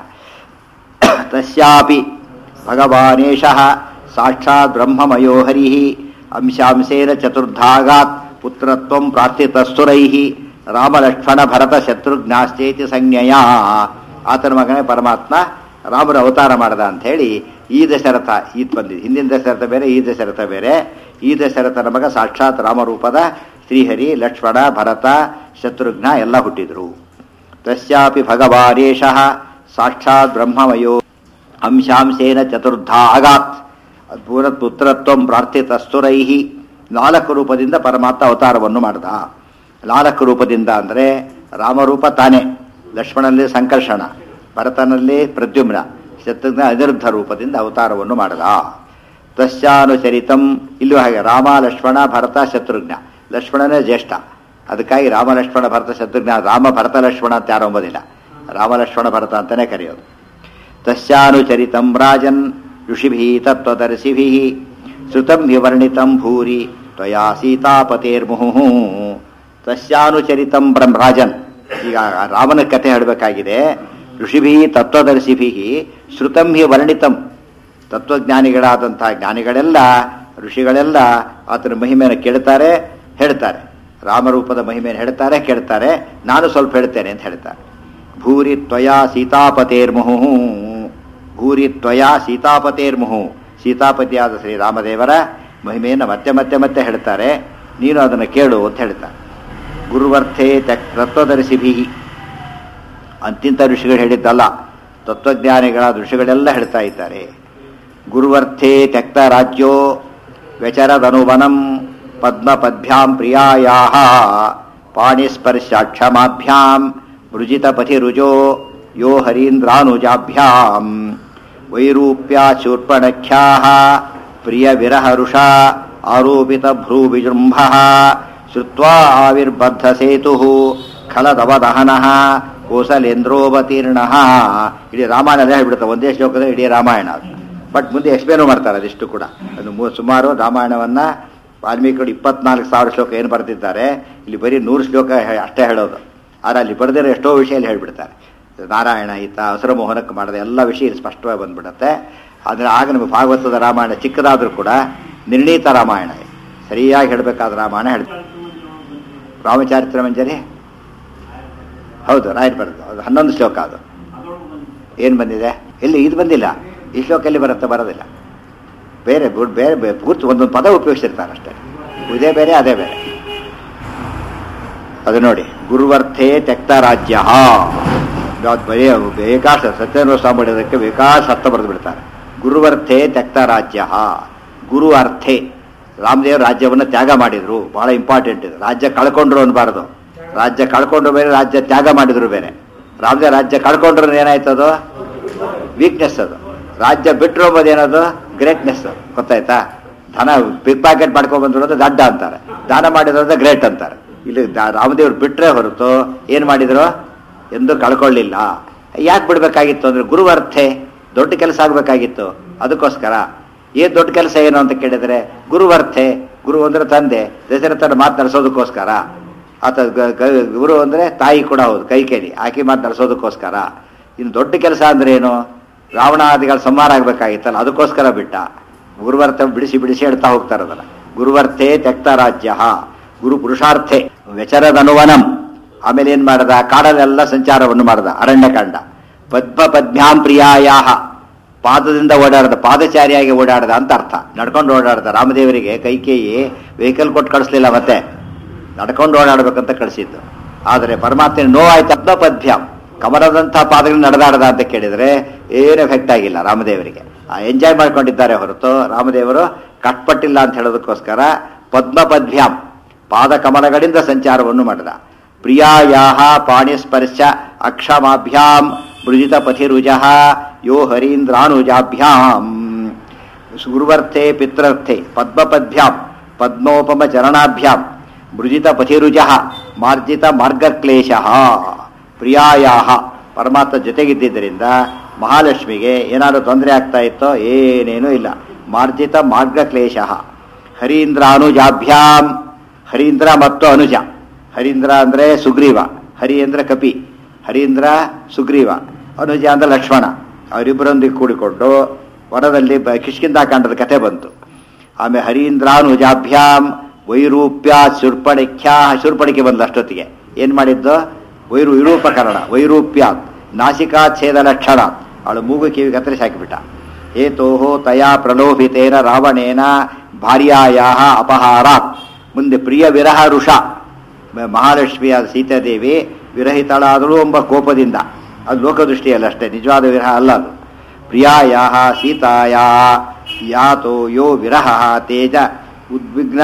ತಸ್ಯಾಪಿ ಭಗವಾನೇಶಃ ಸಾಕ್ಷಾತ್ ಬ್ರಹ್ಮಮಯೋ ಹರಿಃ ಅಂಶಾಂಶೇನ ಚತುರ್ಧಾಗಾತ್ ಪುತ್ರತ್ವಂ ಪ್ರಾರ್ಥಿತಸ್ತುರೈಃ ರಾಮಲಕ್ಷ್ಮಣ ಭರತ ಶತ್ರುಘ್ನಾಶ್ಚೇತಿ ಸಂಜ್ಞೆಯ. ಆತನ ಮಗನೇ ಪರಮಾತ್ಮ ರಾಮನ ಅವತಾರ ಮಾಡದ ಅಂತ ಹೇಳಿ ಈ ದಶರಥ ಈತ್ ಬಂದಿದೆ. ಹಿಂದಿನ ದಶರಥ ಬೇರೆ, ಈ ದಶರಥ ಬೇರೆ. ಈ ದಶರಥನ ಮಗ ಸಾಕ್ಷಾತ್ ರಾಮರೂಪದ ಶ್ರೀಹರಿ, ಲಕ್ಷ್ಮಣ, ಭರತ, ಶತ್ರುಘ್ನ ಎಲ್ಲ ಹುಟ್ಟಿದ್ರು. ತಸ್ಯಾಪಿ ಭಗವಾನೇಶಃ ಸಾಕ್ಷಾತ್ ಬ್ರಹ್ಮಮಯೋ ಅಂಶಾಂಶೇನ ಚತುರ್ಧಾ ಅಗಾತ್ ಪುತ್ರತ್ವಂ ಪ್ರಾರ್ಥಿತಸ್ತುರೈಹಿ. 4 ರೂಪದಿಂದ ಪರಮಾತ್ಮ ಅವತಾರವನ್ನು ಮಾಡಿದ. 4 ರೂಪದಿಂದ ಅಂದರೆ ರಾಮರೂಪ ತಾನೇ, ಲಕ್ಷ್ಮಣನಲ್ಲಿ ಸಂಕರ್ಷಣ, ಭರತನಲ್ಲಿ ಪ್ರದ್ಯುಮ್ನ, ಶತ್ರುಘ್ನ ಅನಿರುದ್ಧ ರೂಪದಿಂದ ಅವತಾರವನ್ನು ಮಾಡಿದ. ತಸ್ಯಾನುಚರಿತಂ, ಇಲ್ಲೂ ಹಾಗೆ ರಾಮ ಲಕ್ಷ್ಮಣ ಭರತ ಶತ್ರುಘ್ನ. ಲಕ್ಷ್ಮಣನೇ ಜ್ಯೇಷ್ಠ, ಅದಕ್ಕಾಗಿ ರಾಮ ಲಕ್ಷ್ಮಣ ಭರತ ಶತ್ರುಘ್ನ. ರಾಮ ಭರತ ಲಕ್ಷ್ಮಣ ಅಂತ ಯಾರು ಅಂಬೋದಿಲ್ಲ, ರಾಮ ಲಕ್ಷ್ಮಣ ಭರತ ಅಂತಲೇ ಕರೆಯೋದು. ತಸ್ಯಾನುಚರಿತಂ ರಾಜನ್ ಋಷಿಭಿ ತತ್ವದರ್ಶಿಭಿ ಶ್ರುತಂ ವಿವರ್ಣಿತಂ ಭೂರಿ ತ್ವಯಾ ಸೀತಾಪತೇರ್ಮುಹು. ತಸ್ಯಾನುಚರಿತಂ ರಾಜನ್. ಈಗ ರಾಮನ ಕಥೆ ಹೇಳಬೇಕಾಗಿದೆ. ಋಷಿಭಿ ತತ್ವದರ್ಶಿಭಿ ಶ್ರುತಂ ಹಿ ವರ್ಣಿತಂ. ತತ್ವಜ್ಞಾನಿಗಳಾದಂತಹ ಜ್ಞಾನಿಗಳೆಲ್ಲ, ಋಷಿಗಳೆಲ್ಲ ಆತನ ಮಹಿಮೆಯನ್ನು ಕೇಳ್ತಾರೆ, ಹೇಳ್ತಾರೆ. ರಾಮರೂಪದ ಮಹಿಮೆಯನ್ನು ಹೇಳ್ತಾರೆ, ಕೇಳ್ತಾರೆ. ನಾನು ಸ್ವಲ್ಪ ಹೇಳ್ತೇನೆ ಅಂತ ಹೇಳ್ತಾರೆ. ಭೂರಿ ತ್ವಯಾ ಸೀತಾಪತೇರ್ಮುಹು, ಭೂರಿ ತ್ವಯಾ ಸೀತಾಪತೇರ್ಮುಹು. ಸೀತಾಪತಿಯಾದ ಶ್ರೀರಾಮದೇವರ ಮಹಿಮೆಯನ್ನು ಮತ್ತೆ ಮತ್ತೆ ಮತ್ತೆ ಹೇಳ್ತಾರೆ. ನೀನು ಅದನ್ನು ಕೇಳು ಅಂತ ಹೇಳ್ತಾರೆ. ಗುರುವರ್ಥೇ ತತ್ವದರ್ಶಿಭಿ, ಅಂತಿಂತ ಋಷಿಗಳು ಹೇಳಿದ್ದಲ್ಲ, ತತ್ವಜ್ಞಾನಿಗಳಾದ ಋಷಿಗಳೆಲ್ಲ ಹೇಳ್ತಾ ಇದ್ದಾರೆ. ಗುರುವರ್ಥೇ ತ್ಯಕ್ತ ರಾಜ್ಯೋ ವ್ಯಚರದನುವನಂ ಪದ್ಮಪದ್ಭ್ಯಾಂ ಪ್ರಿಯಾಯಾಹ ಪಾಣಿಸ್ಪರ್ಶಾಕ್ಷಮಾಭ್ಯಾಂ ಮೃಜಿತಪಥಿ ರುಜೋ ಯೋ ಹರೀಂದ್ರಾನುಜಾಭ್ಯಾಂ ವೈರೂಪ್ಯಾಚೂರ್ಪಣಖ್ಯಾಃ ಪ್ರಿಯ ವಿರಹರುಷಾ ಆರೋಪಿತ ಭ್ರೂವಿಜೃಂಭಃ ಶ್ರುತ್ವಾ ಆವಿರ್ಬದ್ಧ ಸೇತುಃ ಖಲದವದಹನಃ ಕೋಸಲೇಂದ್ರೋವತೀರ್ಣಃ. ಇಡೀ ರಾಮಾಯಣ ಹೇಳ್ಬಿಡುತ್ತೆ ಒಂದೇ ಶ್ಲೋಕದಲ್ಲಿ ಇಡೀ ರಾಮಾಯಣ. ಬಟ್ ಮುಂದೆ ಎಕ್ಸ್ಪ್ಲೇನ್ ಮಾಡ್ತಾರೆ ಅದಿಷ್ಟು ಕೂಡ. ಅದು ಸುಮಾರು ರಾಮಾಯಣವನ್ನು ವಾಲ್ಮೀಕಿಗಳು 24,000 ಶ್ಲೋಕ ಏನು ಬರೆದಿದ್ದಾರೆ, ಇಲ್ಲಿ ಬರೀ 100 ಶ್ಲೋಕ ಅಷ್ಟೇ ಹೇಳೋದು. ಆದರೆ ಅಲ್ಲಿ ಬರೆದಿರೋ ಎಷ್ಟೋ ವಿಷಯ ಇಲ್ಲಿ ಹೇಳ್ಬಿಡ್ತಾರೆ. ನಾರಾಯಣ ಈತ ಹಸುರ ಮೋಹನಕ್ಕೆ ಮಾಡಿದ ಎಲ್ಲ ವಿಷಯ ಇಲ್ಲಿ ಸ್ಪಷ್ಟವಾಗಿ ಬಂದ್ಬಿಡುತ್ತೆ. ಆದರೆ ಆಗ ನಮಗೆ ಭಾಗವತದ ರಾಮಾಯಣ ಚಿಕ್ಕದಾದರೂ ಕೂಡ ನಿರ್ಣೀತ ರಾಮಾಯಣ, ಸರಿಯಾಗಿ ಹೇಳಬೇಕಾದ ರಾಮಾಯಣ ಹೇಳ್ತಾರೆ. ರಾಮಚರಿತ್ರ ಮಂಜರಿ ಹೌದು ರಾಯರ್ ಬರೋದು ಅದು 11 ಶ್ಲೋಕ. ಅದು ಏನು ಬಂದಿದೆ? ಎಲ್ಲಿ ಇದು ಬಂದಿಲ್ಲ. ಈ ಶ್ಲೋಕ ಎಲ್ಲಿ ಬರುತ್ತೆ? ಬರೋದಿಲ್ಲ. ಬೇರೆ ಬೇರೆ ಪೂರ್ತಿ ಒಂದೊಂದು ಪದ ಉಪಯೋಗಿಸಿರ್ತಾರೆ ಅಷ್ಟೇ. ಇದೇ ಬೇರೆ ಅದೇ ಬೇರೆ. ಅದು ನೋಡಿ, ಗುರುವರ್ಥೇ ತ್ಯಕ್ತ ರಾಜ್ಯ ಬರೀ ಬೇಕಾಶ ಸತ್ಯೇಂದ್ರ ಸ್ವಾಮಿ ಮಾಡೋದಕ್ಕೆ ಬೇಕಾಶ ಅರ್ಥ ಬರೆದು ಬಿಡ್ತಾರೆ. ಗುರುವರ್ಥೇ ತ್ಯಕ್ತ ರಾಜ್ಯ, ಗುರು ಅರ್ಥೇ ರಾಮದೇವರು ರಾಜ್ಯವನ್ನು ತ್ಯಾಗ ಮಾಡಿದ್ರು. ಬಹಳ ಇಂಪಾರ್ಟೆಂಟ್ ಇದು. ರಾಜ್ಯ ಕಳ್ಕೊಂಡ್ರು ಅನ್ಬಾರ್ದು. ರಾಜ್ಯ ಕಳ್ಕೊಂಡ್ರು ಬೇರೆ, ರಾಜ್ಯ ತ್ಯಾಗ ಮಾಡಿದ್ರು ಬೇರೆ. ರಾಮದೇವ ರಾಜ್ಯ ಕಳ್ಕೊಂಡ್ರು ಏನಾಯ್ತದು? ವೀಕ್ನೆಸ್. ಅದು ರಾಜ್ಯ ಬಿಟ್ಟರು ಎಂಬುದೇನದು? ಗ್ರೇಟ್ನೆಸ್. ಗೊತ್ತಾಯ್ತಾ? ಧನ ಪಿಕ್ ಪ್ಯಾಕೆಟ್ ಮಾಡ್ಕೊಂಡ್ ಬಂದ್ರು ಅಂದ್ರೆ ದಡ್ಡ ಅಂತಾರೆ, ದಾನ ಮಾಡಿದ್ರು ಗ್ರೇಟ್ ಅಂತಾರೆ. ಇಲ್ಲಿ ರಾಮದೇವ್ರು ಬಿಟ್ರೆ ಹೊರತು ಏನ್ ಮಾಡಿದ್ರು? ಎಂದು ಕಳ್ಕೊಳ್ಳಿಲ್ಲ. ಯಾಕೆ ಬಿಡ್ಬೇಕಾಗಿತ್ತು ಅಂದ್ರೆ ಗುರುವರ್ಥೆ, ದೊಡ್ಡ ಕೆಲಸ ಆಗ್ಬೇಕಾಗಿತ್ತು. ಅದಕ್ಕೋಸ್ಕರ ಏನ್ ದೊಡ್ಡ ಕೆಲಸ ಏನು ಅಂತ ಕೇಳಿದ್ರೆ ಗುರುವರ್ಥೆ. ಗುರು ಅಂದ್ರೆ ತಂದೆ, ದಶರಥನ ಮಾತು ನಡೆಸೋದಕ್ಕೋಸ್ಕರ. ಆತ ಗುರು ಅಂದ್ರೆ ತಾಯಿ ಕೂಡ ಹೌದು, ಕೈ ಕೇಳಿ ಆಕೆ ಮಾತು ನಡೆಸೋದಕ್ಕೋಸ್ಕರ. ಇನ್ನು ದೊಡ್ಡ ಕೆಲಸ ಅಂದ್ರೆ ಏನು? ರಾವಣಾದಿಗಳ ಸಂಹಾರ ಆಗ್ಬೇಕಾಗಿತ್ತಲ್ಲ, ಅದಕ್ಕೋಸ್ಕರ ಬಿಟ್ಟ. ಗುರುವರ್ಥ ಬಿಡಿಸಿ ಬಿಡಿಸಿ ಹೇಳ್ತಾ ಹೋಗ್ತಾರದಲ್ಲ. ಗುರುವರ್ಥೆ ತ್ಯಕ್ತ ರಾಜ್ಯ, ಗುರು ಪುರುಷಾರ್ಥೆ ವ್ಯಚರದನುವನಂ. ಆಮೇಲೆ ಏನ್ ಮಾಡದ? ಕಾಡಲೆಲ್ಲ ಸಂಚಾರವನ್ನು ಮಾಡದ, ಅರಣ್ಯಕಾಂಡ. ಪದ್ಮ ಪದ್ಮ್ಯಾಂ ಪ್ರಿಯಾಯಾಹ, ಪಾದದಿಂದ ಓಡಾಡದ, ಪಾದಚಾರಿಯಾಗಿ ಓಡಾಡದ ಅಂತ ಅರ್ಥ. ನಡ್ಕೊಂಡು ಓಡಾಡದ. ರಾಮದೇವರಿಗೆ ಕೈಕೇಯಿ ವೆಹಿಕಲ್ ಕೊಟ್ಟು ಕಳಿಸ್ಲಿಲ್ಲ, ಮತ್ತೆ ನಡ್ಕೊಂಡು ಓಡಾಡ್ಬೇಕಂತ ಕಳಿಸಿದ್ದು. ಆದರೆ ಪರಮಾತ್ಮ ನೋವಾಯ್ತು. ಪದ್ಮ ಪದ್ಮ್ಯಾಂ, ಕಮಲದಂಥ ಪಾದಗಳು ನಡೆದಾಡದ ಅಂತ ಕೇಳಿದ್ರೆ ಏನು ಎಫೆಕ್ಟ್ ಆಗಿಲ್ಲ ರಾಮದೇವರಿಗೆ. ಎಂಜಾಯ್ ಮಾಡ್ಕೊಂಡಿದ್ದಾರೆ ಹೊರತು ರಾಮದೇವರು ಕಟ್ಪಟ್ಟಿಲ್ಲ ಅಂತ ಹೇಳೋದಕ್ಕೋಸ್ಕರ ಪದ್ಮ ಪದ್ಮ್ಯಾಂ, ಪಾದ ಕಮಲಗಳಿಂದ ಸಂಚಾರವನ್ನು ಮಾಡಿದ. ಪ್ರಿಯಾಯಾಹ ಪಾಣಿಸ್ಪರ್ಶ ಅಕ್ಷಮಾಭ್ಯಾಂ ಮೃಜಿತ ಪಥಿರುಜಃ ಯೋ ಹರೀಂದ್ರಾನುಜಾಭ್ಯಾಂ. ಗುರುವರ್ಥೆ ಪಿತ್ರರ್ಥೆ ಪದ್ಮಪದ್ಭ್ಯಾಂ ಪದ್ಮೋಪಮ ಚರಣಾಭ್ಯಾಂ ಮೃಜಿತ ಪಥಿರುಜಃ ಮಾರ್ಜಿತ ಮಾರ್ಗಕ್ಲೇಶಃ. ಪ್ರಿಯಾಯಾಹ, ಪರಮಾತ್ಮ ಜೊತೆಗಿದ್ದರಿಂದ ಮಹಾಲಕ್ಷ್ಮಿಗೆ ಏನಾದರೂ ತೊಂದರೆ ಆಗ್ತಾ ಇತ್ತೋ? ಏನೇನೂ ಇಲ್ಲ. ಮಾರ್ಜಿತ ಮಾರ್ಗಕ್ಲೇಶಃ. ಹರೀಂದ್ರಾನುಜಾಭ್ಯಾಂ, ಹರೀಂದ್ರ ಮತ್ತು ಅನುಜ. ಹರೀಂದ್ರ ಅಂದ್ರೆ ಸುಗ್ರೀವ, ಹರಿ ಅಂದ್ರೆ ಕಪಿ, ಹರೀಂದ್ರ ಸುಗ್ರೀವ, ಅನುಜ ಅಂದ್ರೆ ಲಕ್ಷ್ಮಣ. ಅವರಿಬ್ಬರೊಂದಿಗೆ ಕೂಡಿಕೊಂಡು ವನದಲ್ಲಿ ಕಿಷ್ಕಿಂಧಾಕಾಂಡದ ಕಥೆ ಬಂತು. ಆಮೇಲೆ ಹರೀಂದ್ರಾನುಜಾಭ್ಯಾಂ ವೈರೂಪ್ಯ ಶೂರ್ಪಣಿಖ್ಯಾ, ಶೂರ್ಪಣಿಕೆ ಬಂದು ಅಷ್ಟೊತ್ತಿಗೆ ಏನ್ ಮಾಡಿದ್ದು? ವಿರೂಪಕರಣ, ವೈರೂಪ್ಯ ನಾಸಿಕಾಚ್ಛೇದ ಲಕ್ಷಣ. ಅವಳು ಮೂಗು ಕಿವಿ ಕತ್ತರಿಸಿ ಹಾಕಿಬಿಟ್ಟ. ಹೇತೋಹೋ ತಯಾ ಪ್ರಲೋಭಿತೇನ ರಾವಣೇನ ಭಾರ್ಯಾಯಾಹ ಅಪಹಾರಾತ್. ಮುಂದೆ ಪ್ರಿಯ ವಿರಹ ಋಷ, ಮಹಾಲಕ್ಷ್ಮಿಯಾದ ಸೀತಾದೇವಿ ವಿರಹಿತಳಾದಳು ಎಂಬ ಕೋಪದಿಂದ. ಅದು ಲೋಕದೃಷ್ಟಿಯಲ್ಲ ಅಷ್ಟೇ, ನಿಜವಾದ ವಿರಹ ಅಲ್ಲ ಅದು. ಪ್ರಿಯಾಯಾಹ ಸೀತಾಯಾ ಯಾತೋ ಯೋ ವಿರಹ ತೇಜ ಉದ್ವಿಗ್ನ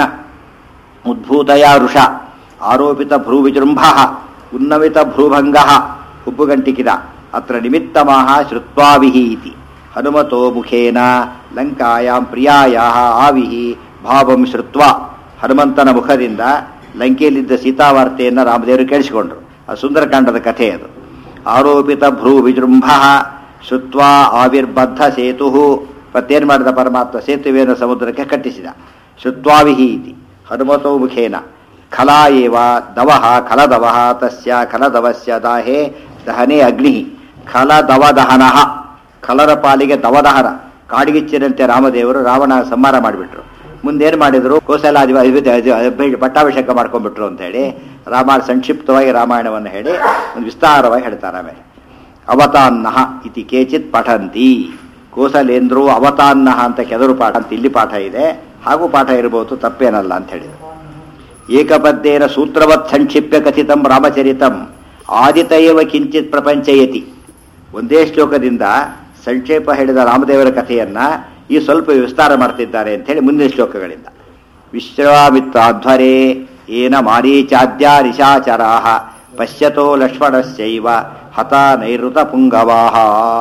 ಉದ್ಭೂತಯ ಋಷ ಆರೋಪಿತ ಭ್ರೂ ವಿಜೃಂಭ ಉನ್ನಮಿತ ಭ್ರೂಭಂಗ ಹುಬ್ಬುಗಂಟಿಕಿದ ಅತ್ರ ನಿಮಿತ್ತಮಃ ಶ್ರುತ್ವಾವಿಹಿ ಇತಿ. ಹನುಮತೋ ಮುಖೇನ ಲಂಕಾಯಾಂ ಪ್ರಿಯಾಯಾಹ ಆವಿಹಿ ಭಾವಂ ಶ್ರುತ್ವಾ. ಹನುಮಂತನ ಮುಖದಿಂದ ಲಂಕೆಯಲ್ಲಿದ್ದ ಸೀತಾವಾರ್ತೆಯನ್ನು ರಾಮದೇವರು ಕೇಳಿಸಿಕೊಂಡ್ರು. ಅದು ಸುಂದರಕಾಂಡದ ಕಥೆ ಅದು. ಆರೋಪಿತ ಭ್ರೂ ವಿಜೃಂಭ ಶ್ರುತ್ವಾ ಆವಿರ್ಬದ್ಧ ಸೇತು. ಮತ್ತೇನು ಮಾಡಿದ ಪರಮಾತ್ಮ? ಸೇತುವೆಯನ್ನು ಸಮುದ್ರಕ್ಕೆ ಕಟ್ಟಿಸಿದ. ಶ್ರುತ್ವಾವಿಹಿ ಇತಿ ಹನುಮತೋ ಮುಖೇನ. ಖಲಾ ಏವ ದವಃ ಖಲದವಃ ತಸ್ಯ ಖಲದವಸ್ಯ ದಾಹೇ ದಹನೇ ಅಗ್ನಿ ಖಲದವ ದಹನಃ. ಖಲರ ಪಾಲಿಗೆ ದವದಹನ, ಕಾಡಿಗಿಚ್ಚಿನಂತೆ ರಾಮದೇವರು ರಾವಣ ಸಂಹಾರ ಮಾಡಿಬಿಟ್ರು. ಮುಂದೇನು ಮಾಡಿದ್ರು? ಕೋಸಲಾದಿ ಪಟ್ಟಾಭಿಷೇಕ ಮಾಡ್ಕೊಂಡ್ಬಿಟ್ರು ಅಂತ ಹೇಳಿ ಸಂಕ್ಷಿಪ್ತವಾಗಿ ರಾಮಾಯಣವನ್ನು ಹೇಳಿ ಒಂದು ವಿಸ್ತಾರವಾಗಿ ಹೇಳ್ತಾರೆ. ಆಮೇಲೆ ಅವತಾನ್ನ ಇತಿ ಕೇಚಿತ್ ಪಠಂತಿ. ಕೋಸಲೇಂದ್ರೋ ಅವತಾನ್ನ ಅಂತ ಕೆದರು ಪಾಠ ಅಂತ ಇಲ್ಲಿ ಪಾಠ ಇದೆ, ಹಾಗೂ ಪಾಠ ಇರಬಹುದು, ತಪ್ಪೇನಲ್ಲ ಅಂತ ಹೇಳಿದರು. ಏಕಪದ್ಯೇನ ಸೂತ್ರವತ್ ಸಂಕ್ಷಿಪ್ಯ ಕಥಿತಂ ರಾಮಚರಿತಂ ಆದಿತಯವ ಕಿಂಚಿತ್ ಪ್ರಪಂಚಯತಿ. ಒಂದೇ ಶ್ಲೋಕದಿಂದ ಸಂಕ್ಷೇಪ ಹೇಳಿದ ರಾಮದೇವರ ಕಥೆಯನ್ನ ಈ ಸ್ವಲ್ಪ ವಿಸ್ತಾರ ಮಾಡ್ತಿದ್ದಾರೆ ಅಂತ ಹೇಳಿ ಮುಂದಿನ ಶ್ಲೋಕಗಳಿಂದ. ವಿಶ್ವಾಮಿತ್ರಾಧ್ವರೇ ಏನ ಮಾರೀಚಾದ್ಯ ನಿಶಾಚರಾಹ ಪಶ್ಯತೋ ಲಕ್ಷ್ಮಣಸ್ಯೈವ ಹತ ನೈಋತ ಪುಂಗವಾಹ.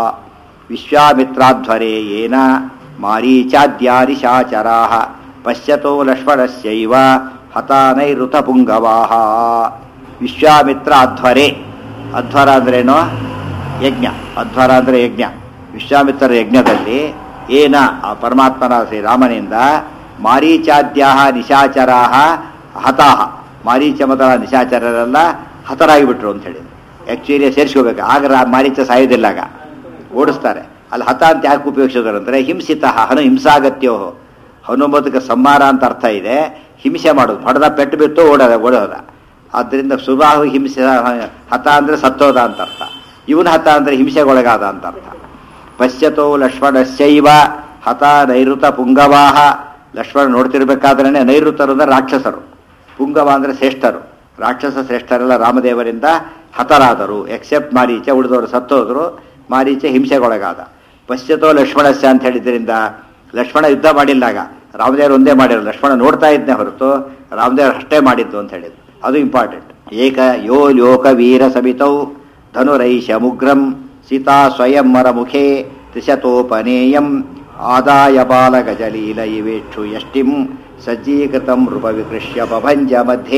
ವಿಶ್ವಾಮಿತ್ರಾಧ್ವರೇ ಏನ ಮಾರೀಚಾದ್ಯ ನಿಶಾಚರಾಹ ಪಶ್ಯತೋ ಲಕ್ಷ್ಮಣಸ್ಯೈವ ಹತ ನೈಋತ ಪುಂಗವಾಹ. ವಿಶ್ವಾಮಿತ್ರ ಅಧ್ವರೇ, ಅಧ್ವರ ಅಂದ್ರೇನು? ಯಜ್ಞ. ಅಧ್ವರ ಅಂದ್ರೆ ಯಜ್ಞ. ವಿಶ್ವಾಮಿತ್ರರ ಯಜ್ಞದಲ್ಲಿ ಏನ ಆ ಪರಮಾತ್ಮನ ಶ್ರೀರಾಮನಿಂದ ಮಾರೀಚಾದ್ಯಾಹ ನಿಶಾಚರಾಹ ಹತಾಹ, ಮಾರೀಚ ಮೊದಲ ನಿಶಾಚರರೆಲ್ಲ ಹತರಾಗಿಬಿಟ್ರು ಅಂತ ಹೇಳಿ ಆಕ್ಚುಲಿ ಸೇರಿಸ್ಕೋಬೇಕು. ಆಗ ಮಾರೀಚ ಸಾಯೋದಿಲ್ಲಾಗ ಓಡಿಸ್ತಾರೆ. ಅಲ್ಲಿ ಹತ ಅಂತ ಯಾಕೆ ಉಪಯೋಗಿಸಿದ್ರು ಅಂದರೆ ಹಿಂಸಿತ ಹನು ಹಿಂಸಾಗತ್ಯೋ, ಹನುಮತಿಗೆ ಸಂಹಾರ ಅಂತ ಅರ್ಥ ಇದೆ. ಹಿಂಸೆ ಮಾಡೋದು, ಹೊಡೆದ ಪೆಟ್ಟು ಬಿತ್ತು ಓಡೋದ. ಆದ್ದರಿಂದ ಸುಬಾಹು ಹಿಂಸೆ ಹತ ಅಂದರೆ ಸತ್ತೋದ ಅಂತ ಅರ್ಥ, ಇವನು ಹತ ಅಂದರೆ ಹಿಂಸೆಗೊಳಗಾದ ಅಂತ ಅರ್ಥ. ಪಶ್ಯತೋ ಲಕ್ಷ್ಮಣಶ್ಚೈವ ಹತ ನೈಋತ ಪುಂಗವಾಹ. ಲಕ್ಷ್ಮಣ ನೋಡ್ತಿರ್ಬೇಕಾದ್ರೆ ನೈಋತರು ಅಂದರೆ ರಾಕ್ಷಸರು, ಪುಂಗವ ಅಂದರೆ ಶ್ರೇಷ್ಠರು, ರಾಕ್ಷಸ ಶ್ರೇಷ್ಠರೆಲ್ಲ ರಾಮದೇವರಿಂದ ಹತರಾದರು. ಎಕ್ಸೆಪ್ಟ್ ಮಾರೀಚ, ಉಳಿದವರು ಸತ್ತೋದ್ರು. ಮಾರೀಚ ಹಿಂಸೆಗೊಳಗಾದ. ಪಶ್ಯತೋ ಲಕ್ಷ್ಮಣಸ್ಯ ಅಂತ ಹೇಳಿದ್ರಿಂದ ಲಕ್ಷ್ಮಣ ಯುದ್ಧ ಮಾಡಿಲ್ಲಾಗ, ರಾಮದೇವರು ಒಂದೇ ಮಾಡಿರೋದು, ಲಕ್ಷ್ಮಣ ನೋಡ್ತಾ ಇದ್ನೇ ಹೊರತು ರಾಮದೇವರು ಅಷ್ಟೇ ಮಾಡಿದ್ದು ಅಂತ ಹೇಳಿದ್ರು. ಅದು ಇಂಪಾರ್ಟೆಂಟ್. ಏಕ ಯೋ ಲೋಕ ವೀರ ಸಮಿತೌ ಧನುರೈಷ ಮುಗ್ರಂ ಸೀತಾ ಸ್ವಯಂ ಮರ ಮುಖೇ ತ್ರಿಶತೋಪನೇಯಂ ಆದಾಯ ಬಾಲ ಗಜಲೀಲ ಇವೇಕ್ಷು ಯಷ್ಟಿಂ ಸಜ್ಜೀಕೃತಂ ರೂಪ ವಿಕೃಷ್ಯ ಬಭಂಜ ಮಧ್ಯೆ.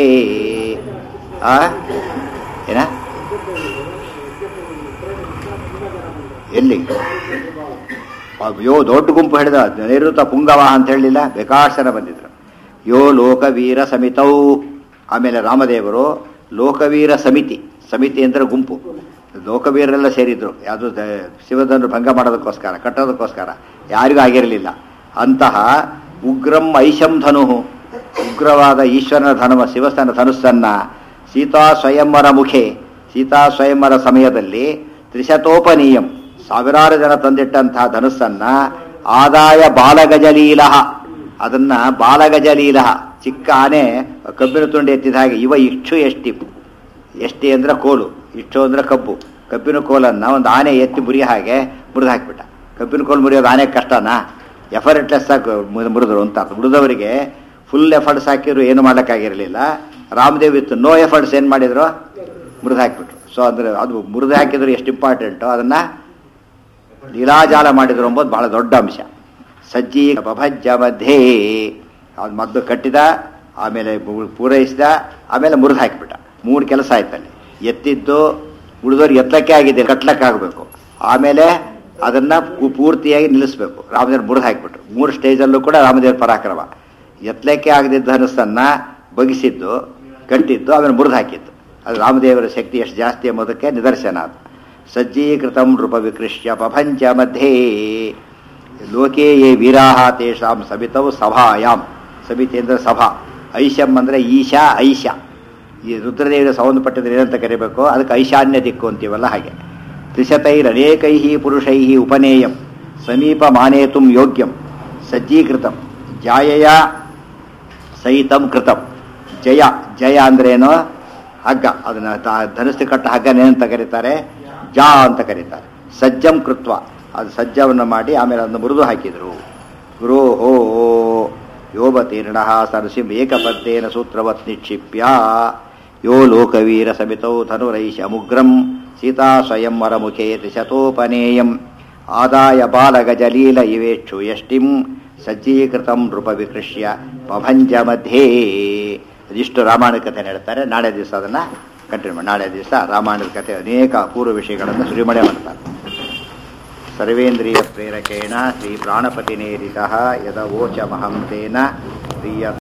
ಏನ ಎಲ್ಲಿ ಯೋ ದೊಡ್ಡ ಗುಂಪು ಹಿಡಿದ ನೈಋತ ಪುಂಗವಾಹ ಅಂತ ಹೇಳಲಿಲ್ಲ, ಬೇಕಾಶನ ಬಂದಿದ್ರು. ಯೋ ಲೋಕವೀರ ಸಮಿತೌ. ಆಮೇಲೆ ರಾಮದೇವರು ಲೋಕವೀರ ಸಮಿತಿ, ಸಮಿತಿ ಅಂದರೆ ಗುಂಪು, ಲೋಕವೀರರೆಲ್ಲ ಸೇರಿದ್ರು. ಯಾವುದು ಶಿವಧನು ಭಂಗ ಮಾಡೋದಕ್ಕೋಸ್ಕರ, ಕಟ್ಟೋದಕ್ಕೋಸ್ಕರ, ಯಾರಿಗೂ ಆಗಿರಲಿಲ್ಲ. ಅಂತಹ ಉಗ್ರಂ ಐಶಂ ಧನು, ಉಗ್ರವಾದ ಈಶ್ವರನ ಧನುವ ಶಿವಸ್ಥಾನ ಧನುಸ್ಸನ್ನ ಸೀತಾ ಸ್ವಯಂವರ ಮುಖೆ, ಸೀತಾ ಸ್ವಯಂವರ ಸಮಯದಲ್ಲಿ ತ್ರಿಶತೋಪನೀಯಂ, ಸಾವಿರಾರು ಜನ ತಂದಿಟ್ಟಂತಹ ಧನುಸ್ಸನ್ನ ಆದಾಯ ಬಾಲಗಜಲೀಲ, ಅದನ್ನ ಬಾಲಗಜಲೀಲ, ಚಿಕ್ಕ ಆನೆ ಕಬ್ಬಿನ ತುಂಡು ಎತ್ತಿದ ಹಾಗೆ, ಇವ ಇಕ್ಷು ಎಷ್ಟಿ, ಎಷ್ಟಿ ಅಂದ್ರೆ ಕೋಲು, ಇಷ್ಟು ಅಂದ್ರೆ ಕಬ್ಬು, ಕಬ್ಬಿನ ಕೋಲನ್ನ ಒಂದು ಆನೆ ಎತ್ತಿ ಮುರಿಯ ಹಾಗೆ ಮುರಿದು ಹಾಕಿಬಿಟ್ಟ. ಕಬ್ಬಿನ ಕೋಲು ಮುರಿಯೋದು ಆನೆ ಕಷ್ಟನಾ? ಎಫರ್ಟ್ಲೆಸ್ ಆಗಿ ಮುರಿದ್ರು ಅಂತ. ಮುರಿದವರಿಗೆ ಫುಲ್ ಎಫರ್ಟ್ಸ್ ಹಾಕಿದ್ರು ಏನು ಮಾಡೋಕ್ಕಾಗಿರಲಿಲ್ಲ. ರಾಮದೇವ್ ಇತ್ತು, ನೋ ಎಫರ್ಟ್ಸ್ ಏನು ಮಾಡಿದ್ರು, ಮುರಿದು ಹಾಕಿಬಿಟ್ರು. ಸೊ ಅಂದರೆ ಅದು ಮುರಿದು ಹಾಕಿದ್ರು ಎಷ್ಟು ಇಂಪಾರ್ಟೆಂಟು, ಅದನ್ನು ಲೀಲಾಜಾಲ ಮಾಡಿದ್ರು ಎಂಬುದು ಬಹಳ ದೊಡ್ಡ ಅಂಶ. ಸಜ್ಜಿ ಬಭಜ್ಜ ಮಧ್ಯೆ, ಅದು ಮದ್ದು ಕಟ್ಟಿದ, ಆಮೇಲೆ ಪೂರೈಸಿದ, ಆಮೇಲೆ ಮುರಿದು ಹಾಕಿಬಿಟ್ಟ. 3 ಕೆಲಸ ಆಯ್ತಲ್ಲಿ. ಎತ್ತಿದ್ದು ಉಳಿದವ್ರಿಗೆ ಎತ್ತಲಕ್ಕೆ ಆಗಿದೆ, ಕಟ್ಲಕ್ಕಾಗಬೇಕು, ಆಮೇಲೆ ಅದನ್ನು ಪೂರ್ತಿಯಾಗಿ ನಿಲ್ಲಿಸಬೇಕು. ರಾಮದೇವ್ರು ಮುರಿದು ಹಾಕಿಬಿಟ್ರು. 3 ಸ್ಟೇಜಲ್ಲೂ ಕೂಡ ರಾಮದೇವ್ರ ಪರಾಕ್ರಮ. ಎತ್ತಲಕ್ಕೆ ಆಗದಿದ್ದ ಧನುಸ್ಸನ್ನು ಬಗಿಸಿದ್ದು, ಕಟ್ಟಿದ್ದು, ಆಮೇಲೆ ಮುರಿದು ಹಾಕಿದ್ದು. ಅದು ರಾಮದೇವರ ಶಕ್ತಿ ಎಷ್ಟು ಜಾಸ್ತಿ ಎಂಬುದಕ್ಕೆ ನಿದರ್ಶನ. ಅದು ಸಜ್ಜೀಕೃತಂ ನೃಪ ವಿಕೃಷ್ಯ ಬಭಂಜ ಮಧ್ಯೆ ಲೋಕೇ ಯೇ ವೀರಾಹ ತೇಷಾಂ ಸಮಿತವು ಸಭಾಯಾಮ್. ಸಮಿತಿ ಅಂದರೆ ಸಭಾ. ಐಶಂ ಅಂದರೆ ಈಶಾ, ಐಶ. ಈ ರುದ್ರದೇವಿಗೆ ಸಂಬಂಧಪಟ್ಟಿದ್ರೆ ಏನಂತ ಕರಿಬೇಕು, ಅದಕ್ಕೆ ಐಶಾನ್ಯ ದಿಕ್ಕು ಅಂತೀವಲ್ಲ ಹಾಗೆ. ತ್ರಿಶತೈರನೇಕೈ ಪುರುಷೈ ಉಪನೇಯಂ ಸಮೀಪ ಮಾನೇತುಂ ಯೋಗ್ಯಂ ಸಜ್ಜೀಕೃತಂ ಜಾಯಯ ಸಹಿತಂ ಕೃತಂ. ಜಯ, ಜಯ ಅಂದ್ರೇನು, ಹಗ್ಗ, ಅದನ್ನು ಧನುಸ್ಸು ಕಟ್ಟ ಹಗ್ಗನೇನಂತ ಕರೀತಾರೆ, ಜಾ ಅಂತ ಕರೀತಾರೆ. ಸಜ್ಜಂ ಕೃತ್ವ, ಅದು ಸಜ್ಜವನ್ನು ಮಾಡಿ ಆಮೇಲೆ ಅದನ್ನು ಮುರಿದು ಹಾಕಿದರು. ಗುರೋ ಹೋ ಯೋಬತೀರ್ಣ ಸರಸಿಂ ಏಕಪದ್ದೇನ ಸೂತ್ರವತ್ ನಿಕ್ಷಿಪ್ಯ ಯೋ ಲೋಕವೀರ ಸಮಿತೌ ಧನುರೈಷ ಮುಗ್ರಂ ಸೀತಾ ಸ್ವಯಂವರ ಮುಖೇ ತ್ರಿಶತೋಪನೇಯಂ ಆದಾಯ ಬಾಲಗಜಲೀಲ ಇವೇಕ್ಷು ಯಷ್ಟಿಂ ಸಜ್ಜೀಕೃತಂ ನೃಪ ವಿಕೃಷ್ಯ ಬಭಂಜ ಮಧ್ಯೆ. ಇದಿಷ್ಟು ರಾಮಾಯಣ ಕಥೆ ಹೇಳ್ತಾರೆ. ನಾಳೆ ದಿವಸ ಅದನ್ನು ಕಂಟಿನ್ಯೂ ಮಾಡಿ. ನಾಳೆ ದಿವಸ ರಾಮಾಯಣದ ಕಥೆ ಅನೇಕ ಅಪೂರ್ವ ವಿಷಯಗಳನ್ನು ಸುರಿಮಳೆ ಮಾಡ್ತಾರೆ. ಸರ್ವೇಂದ್ರಿಯ ಪ್ರೇರಕೇಣ ಶ್ರೀ ಪ್ರಾಣಪತಿನೇರಿತಃ ಯದವೋಚಮಹಂ ತೇನ ಪ್ರಿಯ